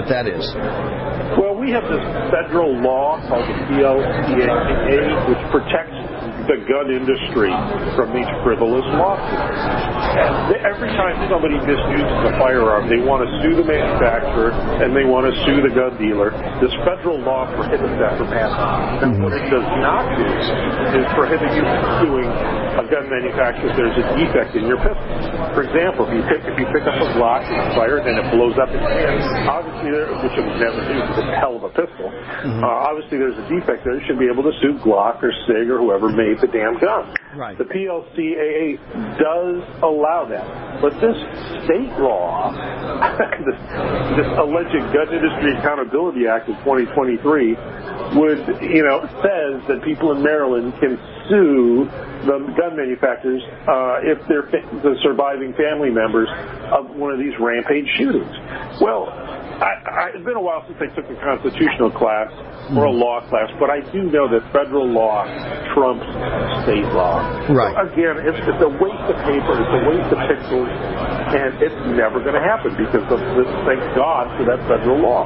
S22: this? Well, we have this federal law called the P L C A, which protects the gun industry from these frivolous lawsuits. And every time somebody misuses a firearm, they want to sue the manufacturer and they want to sue the gun dealer. This federal law prohibits that from happening. And what it does not do is prohibit you from suing a gun manufacturer if there's a defect in your pistol. For example, if you pick, if you pick up a Glock and fire it and it blows up in your hand, obviously, there, which it would never do because it's a hell of a pistol, mm-hmm. uh, obviously there's a defect there. You should be able to sue Glock or SIG or whoever made the damn gun.
S14: Right.
S22: The P L C A A does allow that. But this state law, this, this alleged Gun Industry Accountability Act of twenty twenty-three, would, you know, says that people in Maryland can sue the gun manufacturers uh, if they're fa- the surviving family members of one of these rampage shootings. Well, I, I, it's been a while since I took a constitutional class or a law class, but I do know that federal law trumps state law.
S14: Right.
S22: So again, it's, it's a waste of paper, it's a waste of pixels, and it's never going to happen because of this, thank God for that federal law.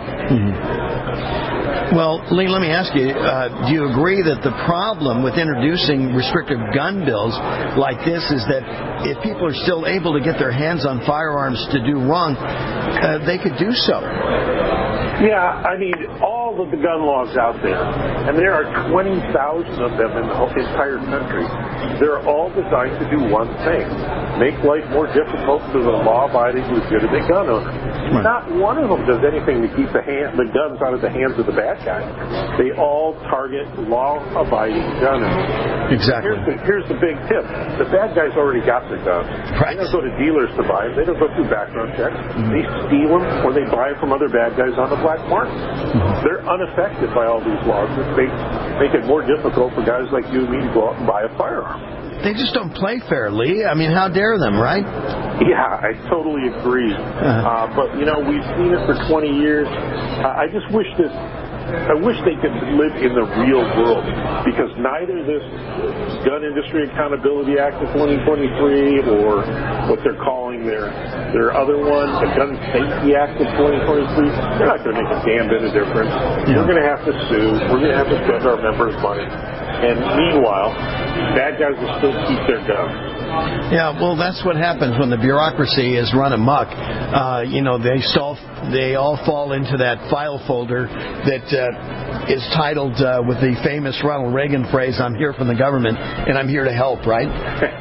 S14: Mm-hmm. Well, Lee, let me ask you, uh, do you agree that the problem with introducing restrictive gun bills like this is that if people are still able to get their hands on firearms to do wrong, uh, they could do so?
S22: Yeah, I mean, all of the gun laws out there, and there are twenty thousand of them in the whole entire country, they're all designed to do one thing: make life more difficult for the law-abiding, legitimate gun owner. Right. Not one of them does anything to keep the, hand, the guns out of the hands of the bad guys. They all target law-abiding gun owners.
S14: Exactly.
S22: Here's the, here's the big tip. The bad guys already got their guns. Right. They don't go to dealers to buy them. They don't go through background checks. Mm-hmm. They steal them or they buy them from other bad guys on the black market. Mm-hmm. They're unaffected by all these laws, which make, make it more difficult for guys like you and me to go out and buy a firearm.
S14: They just don't play fairly. I mean, how dare them, right?
S22: Yeah, I totally agree. Uh-huh. Uh, but, you know, we've seen it for twenty years. Uh, I just wish this... I wish they could live in the real world, because neither this Gun Industry Accountability Act of twenty twenty-three or what they're calling their their other one, the Gun Safety Act of twenty twenty-three, they're not going to make a damn bit of difference. Yeah. We're going to have to sue. We're going to have to spend our members' money. And meanwhile, bad guys will still keep their guns.
S14: Yeah, well, that's what happens when the bureaucracy is run amok. Uh, you know, they all, they all fall into that file folder that uh, is titled uh, with the famous Ronald Reagan phrase, "I'm here from the government, and I'm here to help," right?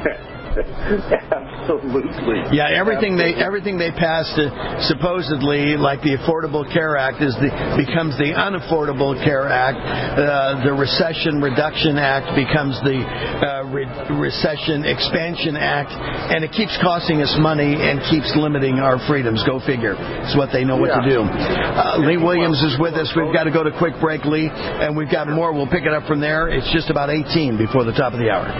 S22: Absolutely.
S14: Yeah, everything they everything they passed uh, supposedly, like the Affordable Care Act, is the becomes the Unaffordable Care Act. Uh, the Recession Reduction Act becomes the uh, Re- Recession Expansion Act, and it keeps costing us money and keeps limiting our freedoms. Go figure. It's what they know what
S22: yeah.
S14: to do. Uh, Lee Williams is with us. We've got to go to quick break, Lee, and we've got more. We'll pick it up from there. It's just about eighteen before the top of the hour.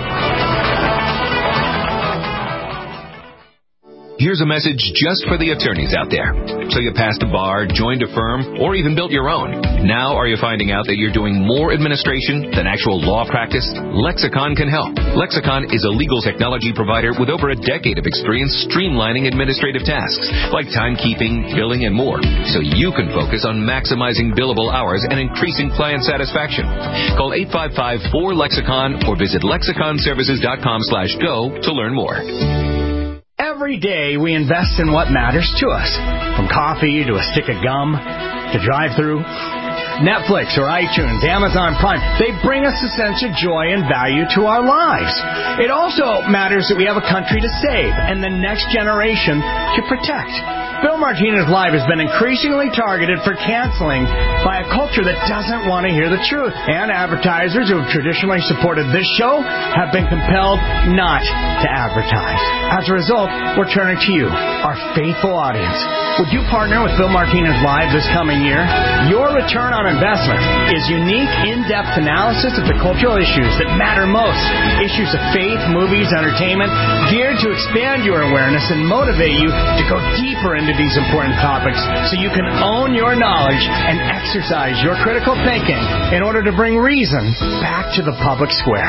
S1: Here's a message just for the attorneys out there. So you passed a bar, joined a firm, or even built your own. Now are you finding out that you're doing more administration than actual law practice? Lexicon can help. Lexicon is a legal technology provider with over a decade of experience streamlining administrative tasks like timekeeping, billing, and more, so you can focus on maximizing billable hours and increasing client satisfaction. Call eight five five, four, lexicon or visit lexicon services dot com slash go to learn more.
S5: Every day we invest in what matters to us, from coffee to a stick of gum to drive-through. Netflix or iTunes, Amazon Prime, they bring us a sense of joy and value to our lives. It also matters that we have a country to save and the next generation to protect. Bill Martinez Live has been increasingly targeted for canceling by a culture that doesn't want to hear the truth. And advertisers who have traditionally supported this show have been compelled not to advertise. As a result, we're turning to you, our faithful audience. Would you partner with Bill Martinez Live this coming year? Your return on investment is unique, in-depth analysis of the cultural issues that matter most. Issues of faith, movies, entertainment, geared to expand your awareness and motivate you to go deeper into these important topics so you can own your knowledge and exercise your critical thinking in order to bring reason back to the public square.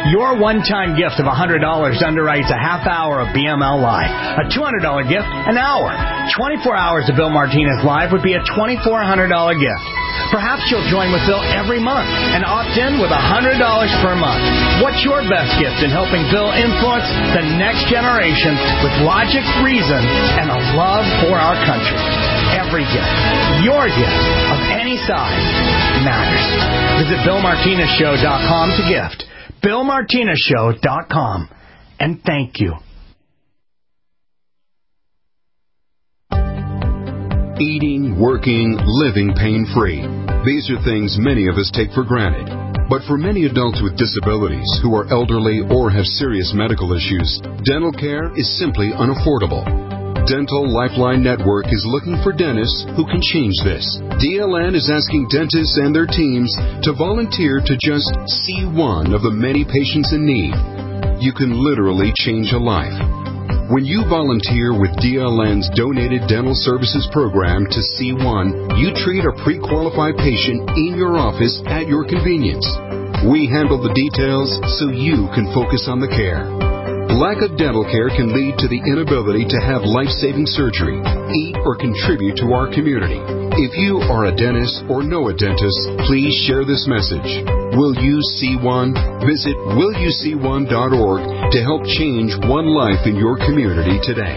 S5: Your one-time gift of one hundred dollars underwrites a half hour of B M L Live. A two hundred dollars gift, an hour. twenty-four hours of Bill Martinez Live would be a two thousand four hundred dollars gift. Perhaps you'll join with Bill every month and opt in with one hundred dollars per month. What's your best gift in helping Bill influence the next generation with logic, reason, and a love for our country? Every gift, your gift of any size, matters. Visit Bill Martinez Show dot com to gift. Bill Martinez Show dot com. And thank you.
S7: Eating, working, living pain-free. These are things many of us take for granted. But for many adults with disabilities who are elderly or have serious medical issues, dental care is simply unaffordable. Dental Lifeline Network is looking for dentists who can change this. D L N is asking dentists and their teams to volunteer to just see one of the many patients in need. You can literally change a life. When you volunteer with D L N's Donated Dental Services Program to C one, you treat a pre-qualified patient in your office at your convenience. We handle the details so you can focus on the care. Lack of dental care can lead to the inability to have life-saving surgery, eat, or contribute to our community. If you are a dentist or know a dentist, please share this message. Will you see one? Visit will you see one dot org to help change one life in your community today.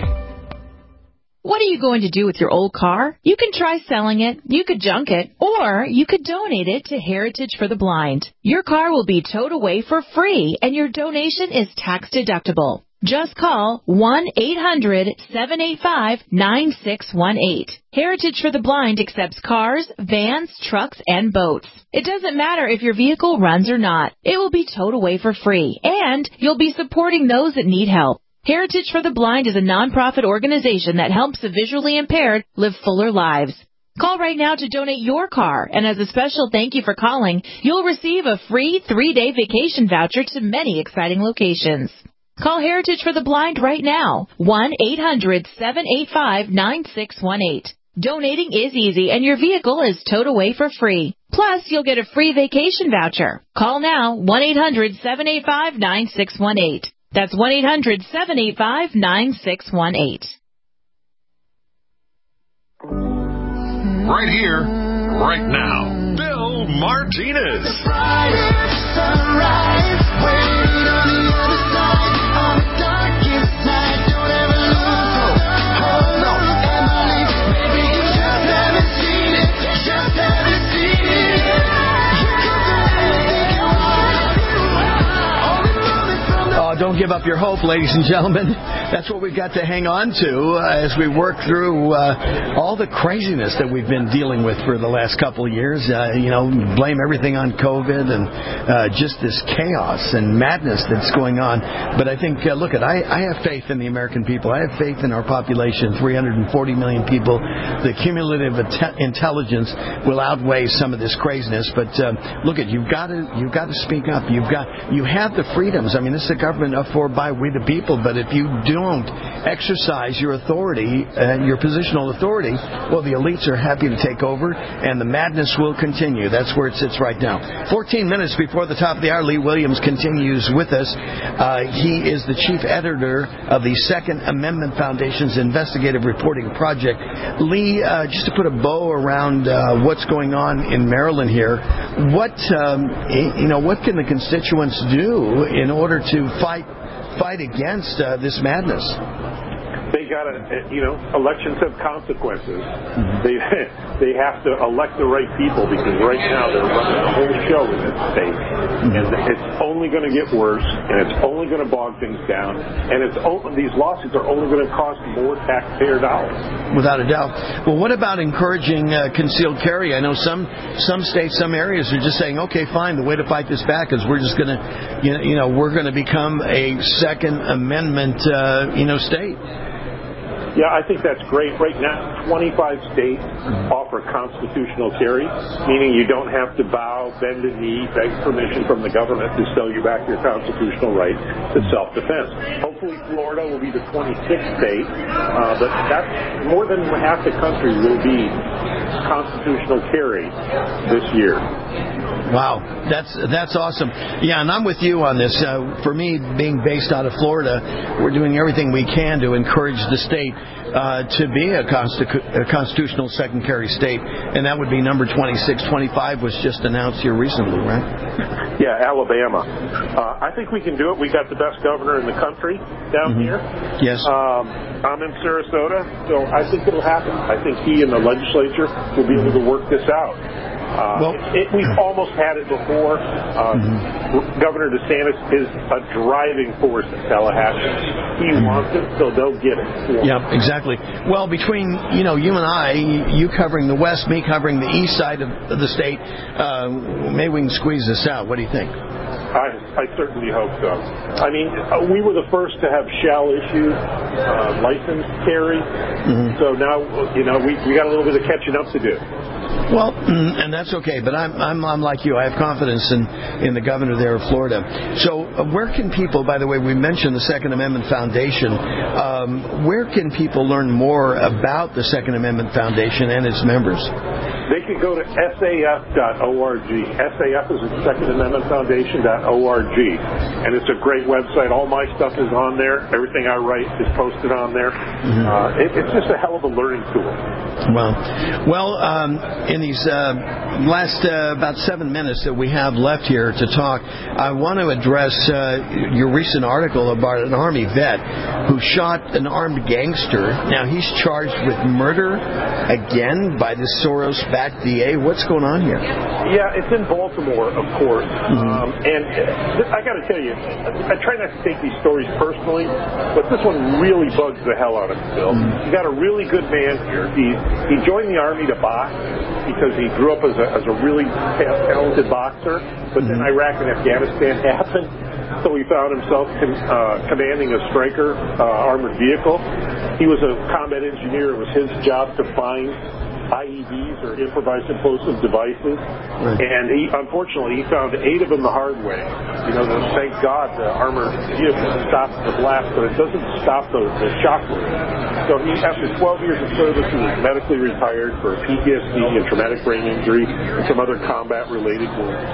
S9: What are you going to do with your old car? You can try selling it, you could junk it, or you could donate it to Heritage for the Blind. Your car will be towed away for free, and your donation is tax deductible. Just call one eight hundred seven eight five nine six one eight. Heritage for the Blind accepts cars, vans, trucks, and boats. It doesn't matter if your vehicle runs or not. It will be towed away for free, and you'll be supporting those that need help. Heritage for the Blind is a nonprofit organization that helps the visually impaired live fuller lives. Call right now to donate your car, and as a special thank you for calling, you'll receive a free three-day vacation voucher to many exciting locations. Call Heritage for the Blind right now, one eight hundred seven eight five nine six one eight. Donating is easy, and your vehicle is towed away for free. Plus, you'll get a free vacation voucher. Call now, one eight hundred seven eight five nine six one eight. That's one eight hundred seven eight five nine six one eight.
S12: Right here, right now, Bill Martinez.
S13: The brightest sunrise, waiting on the other side, on the darkest night. Don't ever lose hope, hold on and believe. Maybe you just haven't seen it, just haven't seen it. You can do anything you want. Only running from the
S14: Oh, don't give up your hope, ladies and gentlemen. That's what we've got to hang on to uh, as we work through uh, all the craziness that we've been dealing with for the last couple of years. Uh, you know, blame everything on COVID and uh, just this chaos and madness that's going on. But I think, uh, look, at I, I have faith in the American people. I have faith in our population, three hundred forty million people. The cumulative att- intelligence will outweigh some of this craziness. But uh, look, at you've got to you've got to speak up. You've got you have the freedoms. I mean, this is a government of for by we the people. But if you don't exercise your authority and your positional authority, well, the elites are happy to take over, and the madness will continue. That's where it sits right now. fourteen minutes before the top of the hour, Lee Williams continues with us. Uh, he is the chief editor of the Second Amendment Foundation's investigative reporting project. Lee, uh, just to put a bow around uh, what's going on in Maryland here, what um, you know, what can the constituents do in order to fight fight against uh, this madness?
S22: They got to, you know, elections have consequences. Mm-hmm. They they have to elect the right people, because right now they're running the whole show in this state, mm-hmm. and it's only going to get worse, and it's only going to bog things down, and it's these lawsuits are only going to cost more taxpayer dollars.
S14: Without a doubt. Well, what about encouraging uh, concealed carry? I know some some states, some areas are just saying, okay, fine, the way to fight this back is we're just going to, you know, you know, we're going to become a Second Amendment, uh, you know, state.
S22: Yeah, I think that's great. Right now, twenty-five states offer constitutional carry, meaning you don't have to bow, bend a knee, beg permission from the government to sell you back your constitutional right to self-defense. Hopefully Florida will be the twenty-sixth state, uh, but that's more than half the country will be constitutional carry this year.
S14: Wow, that's that's awesome. Yeah, and I'm with you on this. Uh, for me, being based out of Florida, we're doing everything we can to encourage the state uh, to be a, constitu- a constitutional second carry state, and that would be number twenty-six. twenty-five was just announced here recently, right?
S22: Yeah, Alabama. Uh, I think we can do it. We got the best governor in the country down
S14: Mm-hmm.
S22: here.
S14: Yes.
S22: Um, I'm in Sarasota, so I think it'll happen. I think he and the legislature will be able to work this out. Uh, well, it, it, we've almost had it before. Uh, mm-hmm. Governor DeSantis is a driving force in Tallahatchie. He mm-hmm. wants it, so they'll get it.
S14: Yeah, exactly. Well, between you know you and I, you covering the west, me covering the east side of the state, uh, maybe we can squeeze this out. What do you think?
S22: I, I certainly hope so. I mean, uh, we were the first to have shall issue uh, license carry, mm-hmm. so now you know we we got a little bit of catching up to do.
S14: Well, and that's okay, but I'm, I'm I'm like you. I have confidence in, in the governor there of Florida. So uh, where can people, by the way, we mentioned the Second Amendment Foundation. Um, where can people learn more about the Second Amendment Foundation and its members?
S22: They can go to S A F dot org. S A F is Second Amendment Foundation dot org. And it's a great website. All my stuff is on there. Everything I write is posted on there. Mm-hmm. Uh, it, it's just a hell of a learning tool.
S14: Wow. Well, um, in these uh, last uh, about seven minutes that we have left here to talk, I want to address uh, your recent article about an Army vet who shot an armed gangster. Now, he's charged with murder again by the Soros-backed D A. What's going on here?
S22: Yeah, it's in Baltimore, of course. Mm-hmm. Um, and th- I got to tell you, I try not to take these stories personally, but this one really bugs the hell out of me, Bill. Mm-hmm. You got a really good man here. He he joined the Army to box because he grew up as a, as a really talented boxer, but mm-hmm. then Iraq and Afghanistan happened, so he found himself com- uh, commanding a Stryker uh, armored vehicle. He was a combat engineer. It was his job to find I E Ds, or improvised explosive devices, right. and he unfortunately he found eight of them the hard way. You know, the, thank God the armored vehicle stops the blast, but it doesn't stop the, the shock wave. So he, after twelve years of service, he was medically retired for P T S D and traumatic brain injury and some other combat-related wounds.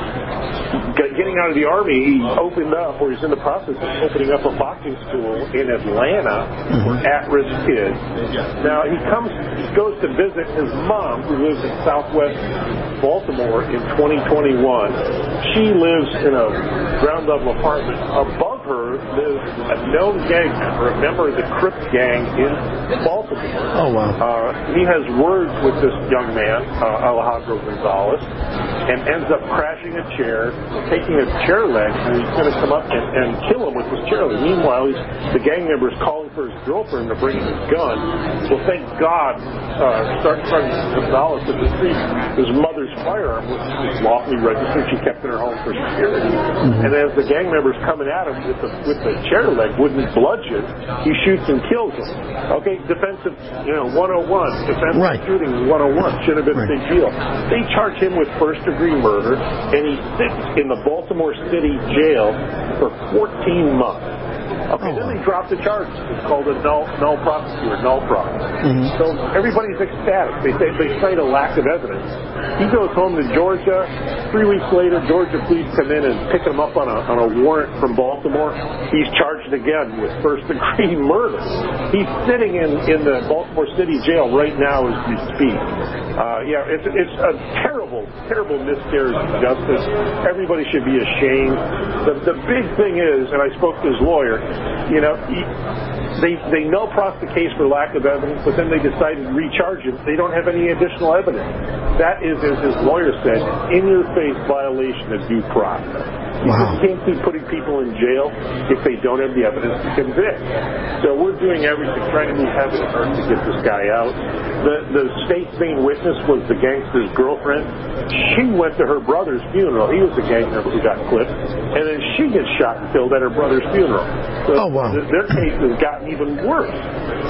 S22: Getting out of the Army, he opened up, or he's in the process of opening up a boxing school in Atlanta mm-hmm. for at-risk kids. Now, he comes, he goes to visit his mom, who lives in southwest Baltimore, in twenty twenty-one. She lives in a ground-level apartment. Above her lives a known gang member, a member of the Crips gang in Baltimore.
S14: Oh, wow.
S22: Uh, he has words with this young man, uh, Alejandro Gonzalez, and ends up crashing a chair, taking a chair leg, and he's going to come up and, and kill him with his chair leg. Meanwhile, he's, the gang member is calling for his girlfriend to bring his gun. Well, thank God, uh, Sergeant Gonzalez had retrieved his mother's firearm, which was lawfully registered. She kept in her home for security. Mm-hmm. And as the gang member's coming at him with the, with the chair leg, wouldn't bludgeon, he shoots and kills him. Okay, defensive, you know, one oh one, defensive right. shooting one oh one, should have been right. a big deal. They charge him with first-degree murder, and he sits in the Baltimore City jail for fourteen months. Okay, oh, then they drop the charges. It's called a null, null prosecutor, null proc. Mm-hmm. So everybody's ecstatic. They say they cite a lack of evidence. He goes home to Georgia. Three weeks later, Georgia police come in and pick him up on a on a warrant from Baltimore. He's charged again with first-degree murder. He's sitting in, in the Baltimore City jail right now as we speak. Uh, yeah, it's it's a terrible, terrible miscarriage of justice. Everybody should be ashamed. The the big thing is, and I spoke to his lawyer, you know, he, they they null proc the case for lack of evidence, but then they decided to recharge him. They don't have any additional evidence. That is, as his lawyer said, in-your-face violation of due process. Wow. You can't keep putting people in jail if they don't have the evidence to convict. So we're doing everything, trying to move heaven and earth to get this guy out. The the state's main witness was the gangster's girlfriend. She went to her brother's funeral. He was the gang member who got clipped. And then she gets shot and killed at her brother's funeral. So
S14: oh, wow.
S22: th- their case has gotten even worse.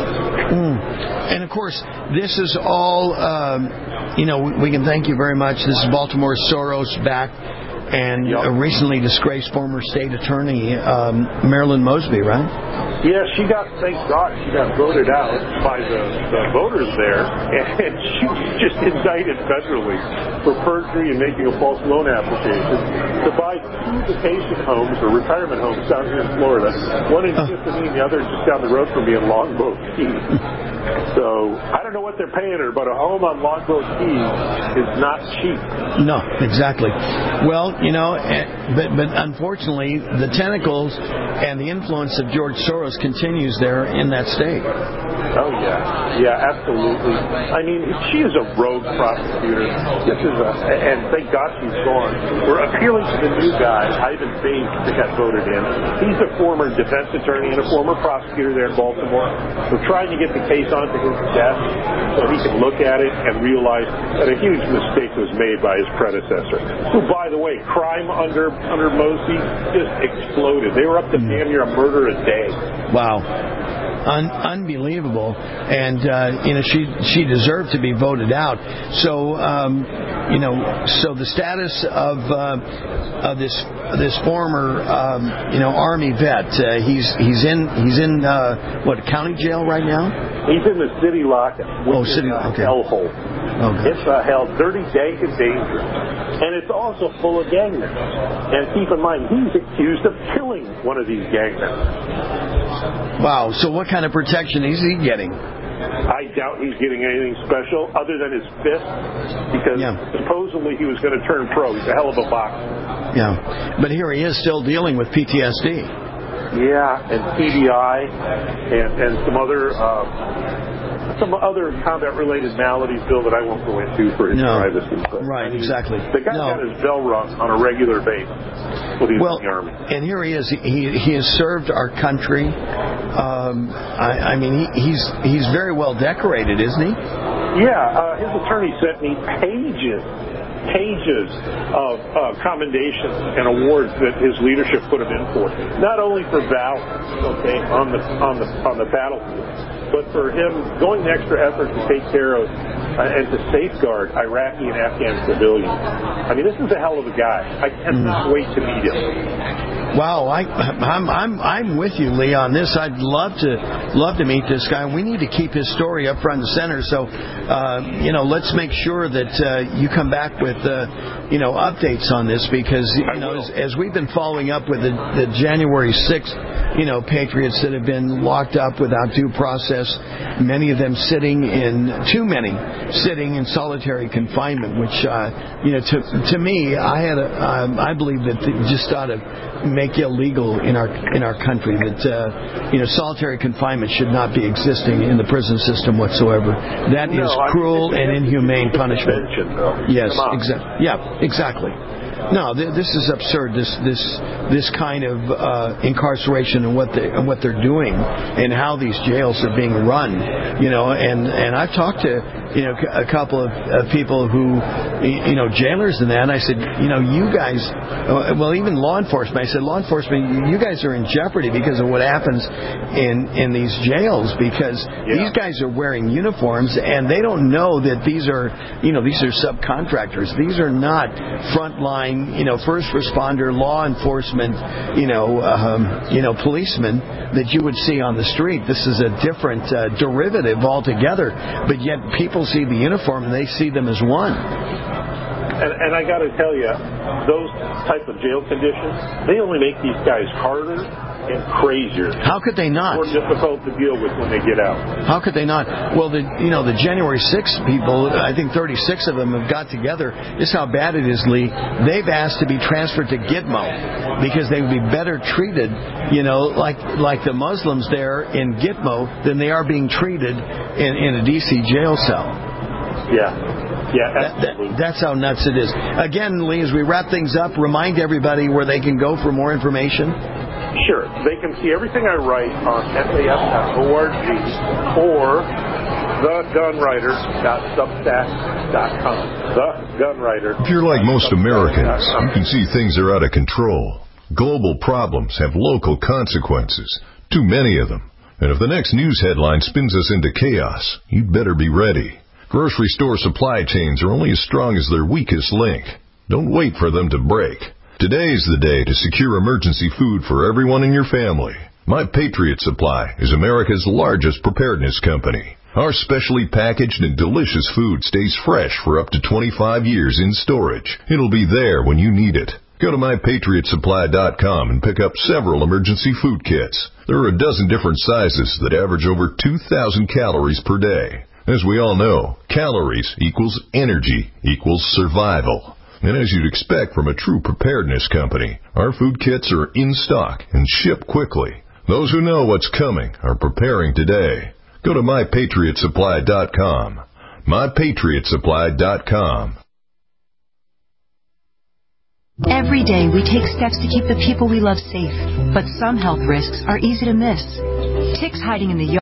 S14: Mm. And, of course, this is all, um, you know, we, we can thank you very much. This is Baltimore Soros back. And yep. a recently disgraced former state attorney, um, Marilyn Mosby, right?
S22: Yeah, she got, thank God, she got voted out by the, the voters there, and she was just indicted federally for perjury and making a false loan application to buy two vacation homes or retirement homes down here in Florida, one in Kissimmee and the other just down the road from me in Longboat Key. So, I don't know what they're paying her, but a home on Longboat Key is not cheap.
S14: No, exactly. Well, you know, but but unfortunately, the tentacles and the influence of George Soros continues there in that state.
S22: Oh, yeah. Yeah, absolutely. I mean, she is a rogue prosecutor. This is a, and thank God she's gone. We're appealing to the new guy, Ivan Bain, that got voted in. He's a former defense attorney and a former prosecutor there in Baltimore. We're trying to get the case onto his desk so he can look at it and realize that a huge mistake was made by his predecessor, who, by the way, crime under under Mosby just exploded. They were up to damn near a murder a day.
S14: Wow. Un- unbelievable, and uh, you know she she deserved to be voted out. So um, you know, so the status of uh, of this this former um, you know Army vet, uh, he's he's in he's in uh, what county jail right now?
S22: He's in the city lockup.
S14: Oh, city
S22: lockup.
S14: Okay.
S22: Hellhole.
S14: Okay.
S22: It's a hell, dirty, dank, and dangerous, and it's also full of gang members. And keep in mind, he's accused of killing one of these gang members.
S14: Wow. So what kind of protection is he getting?
S22: I doubt he's getting anything special other than his fist, because yeah. supposedly he was going to turn pro. He's a hell of a boxer.
S14: Yeah, but here he is still dealing with P T S D.
S22: Yeah, and T B I, and and some other uh, some other combat-related maladies, Bill, that I won't go into for his
S14: no.
S22: privacy. But,
S14: right,
S22: I mean,
S14: exactly.
S22: The guy
S14: no.
S22: got his bell rung on a regular basis when he was
S14: well,
S22: in the Army.
S14: And here he is. He he has served our country. Um, I, I mean, he, he's he's very well decorated, isn't he?
S22: Yeah, uh, his attorney sent me pages, pages of uh, commendations and awards that his leadership put him in for. Not only for valor, okay, on the on the on the battlefield, but for him going the extra effort to take care of uh, and to safeguard Iraqi and Afghan civilians. I mean, this is a hell of a guy. I cannot mm. wait to meet him.
S14: Wow, I, I'm I'm I'm with you, Lee, on this. I'd love to love to meet this guy. We need to keep his story up front and center. So, uh, you know, let's make sure that uh, you come back with uh, you know updates on this, because you know as, as we've been following up with the, the January sixth, you know, patriots that have been locked up without due process, many of them sitting in too many sitting in solitary confinement, which uh, you know to to me, I had a, um, I believe that it just ought to make illegal in our in our country that uh, you know solitary confinement should not be existing in the prison system whatsoever. That
S22: no,
S14: is
S22: I
S14: cruel
S22: mean,
S14: and inhumane punishment. Yes,
S22: exactly.
S14: Yeah, exactly. No, th- this is absurd. This this this kind of uh, incarceration and what they and what they're doing and how these jails are being run. You know, and and I've talked to you know a couple of uh, people who you know jailers and that. And I said, you know, you guys, well, even law enforcement. I said, law enforcement, you guys are in jeopardy because of what happens in in these jails, because yeah. these guys are wearing uniforms and they don't know that these are you know these are subcontractors. These are not frontline. You know, first responder, law enforcement, you know, um, you know, policemen that you would see on the street. This is a different uh, derivative altogether. But yet, people see the uniform and they see them as one.
S22: And, and I got to tell you, those type of jail conditions, they only make these guys harder and crazier.
S14: How could they not?
S22: More difficult to deal with when they get out.
S14: How could they not? Well, the you know the January sixth people, I think thirty-six of them have got together. This is how bad it is, Lee. They've asked to be transferred to Gitmo because they would be better treated, you know, like like the Muslims there in Gitmo than they are being treated in, in a D C jail cell.
S22: Yeah. Yeah,
S14: that, that, that's how nuts it is. Again, Lee, as we wrap things up, remind everybody where they can go for more information.
S22: Sure. They can see everything I write on S A F dot org or the gun writer dot substack dot com. The Gun Writer.
S12: If you're like most Americans, you can see things are out of control. Global problems have local consequences. Too many of them. And if the next news headline spins us into chaos, you'd better be ready. Grocery store supply chains are only as strong as their weakest link. Don't wait for them to break. Today's the day to secure emergency food for everyone in your family. My Patriot Supply is America's largest preparedness company. Our specially packaged and delicious food stays fresh for up to twenty-five years in storage. It'll be there when you need it. Go to my patriot supply dot com and pick up several emergency food kits. There are a dozen different sizes that average over two thousand calories per day. As we all know, calories equals energy equals survival. And as you'd expect from a true preparedness company, our food kits are in stock and ship quickly. Those who know what's coming are preparing today. Go to my patriot supply dot com. my patriot supply dot com.
S8: Every day we take steps to keep the people we love safe, but some health risks are easy to miss. Ticks hiding in the yard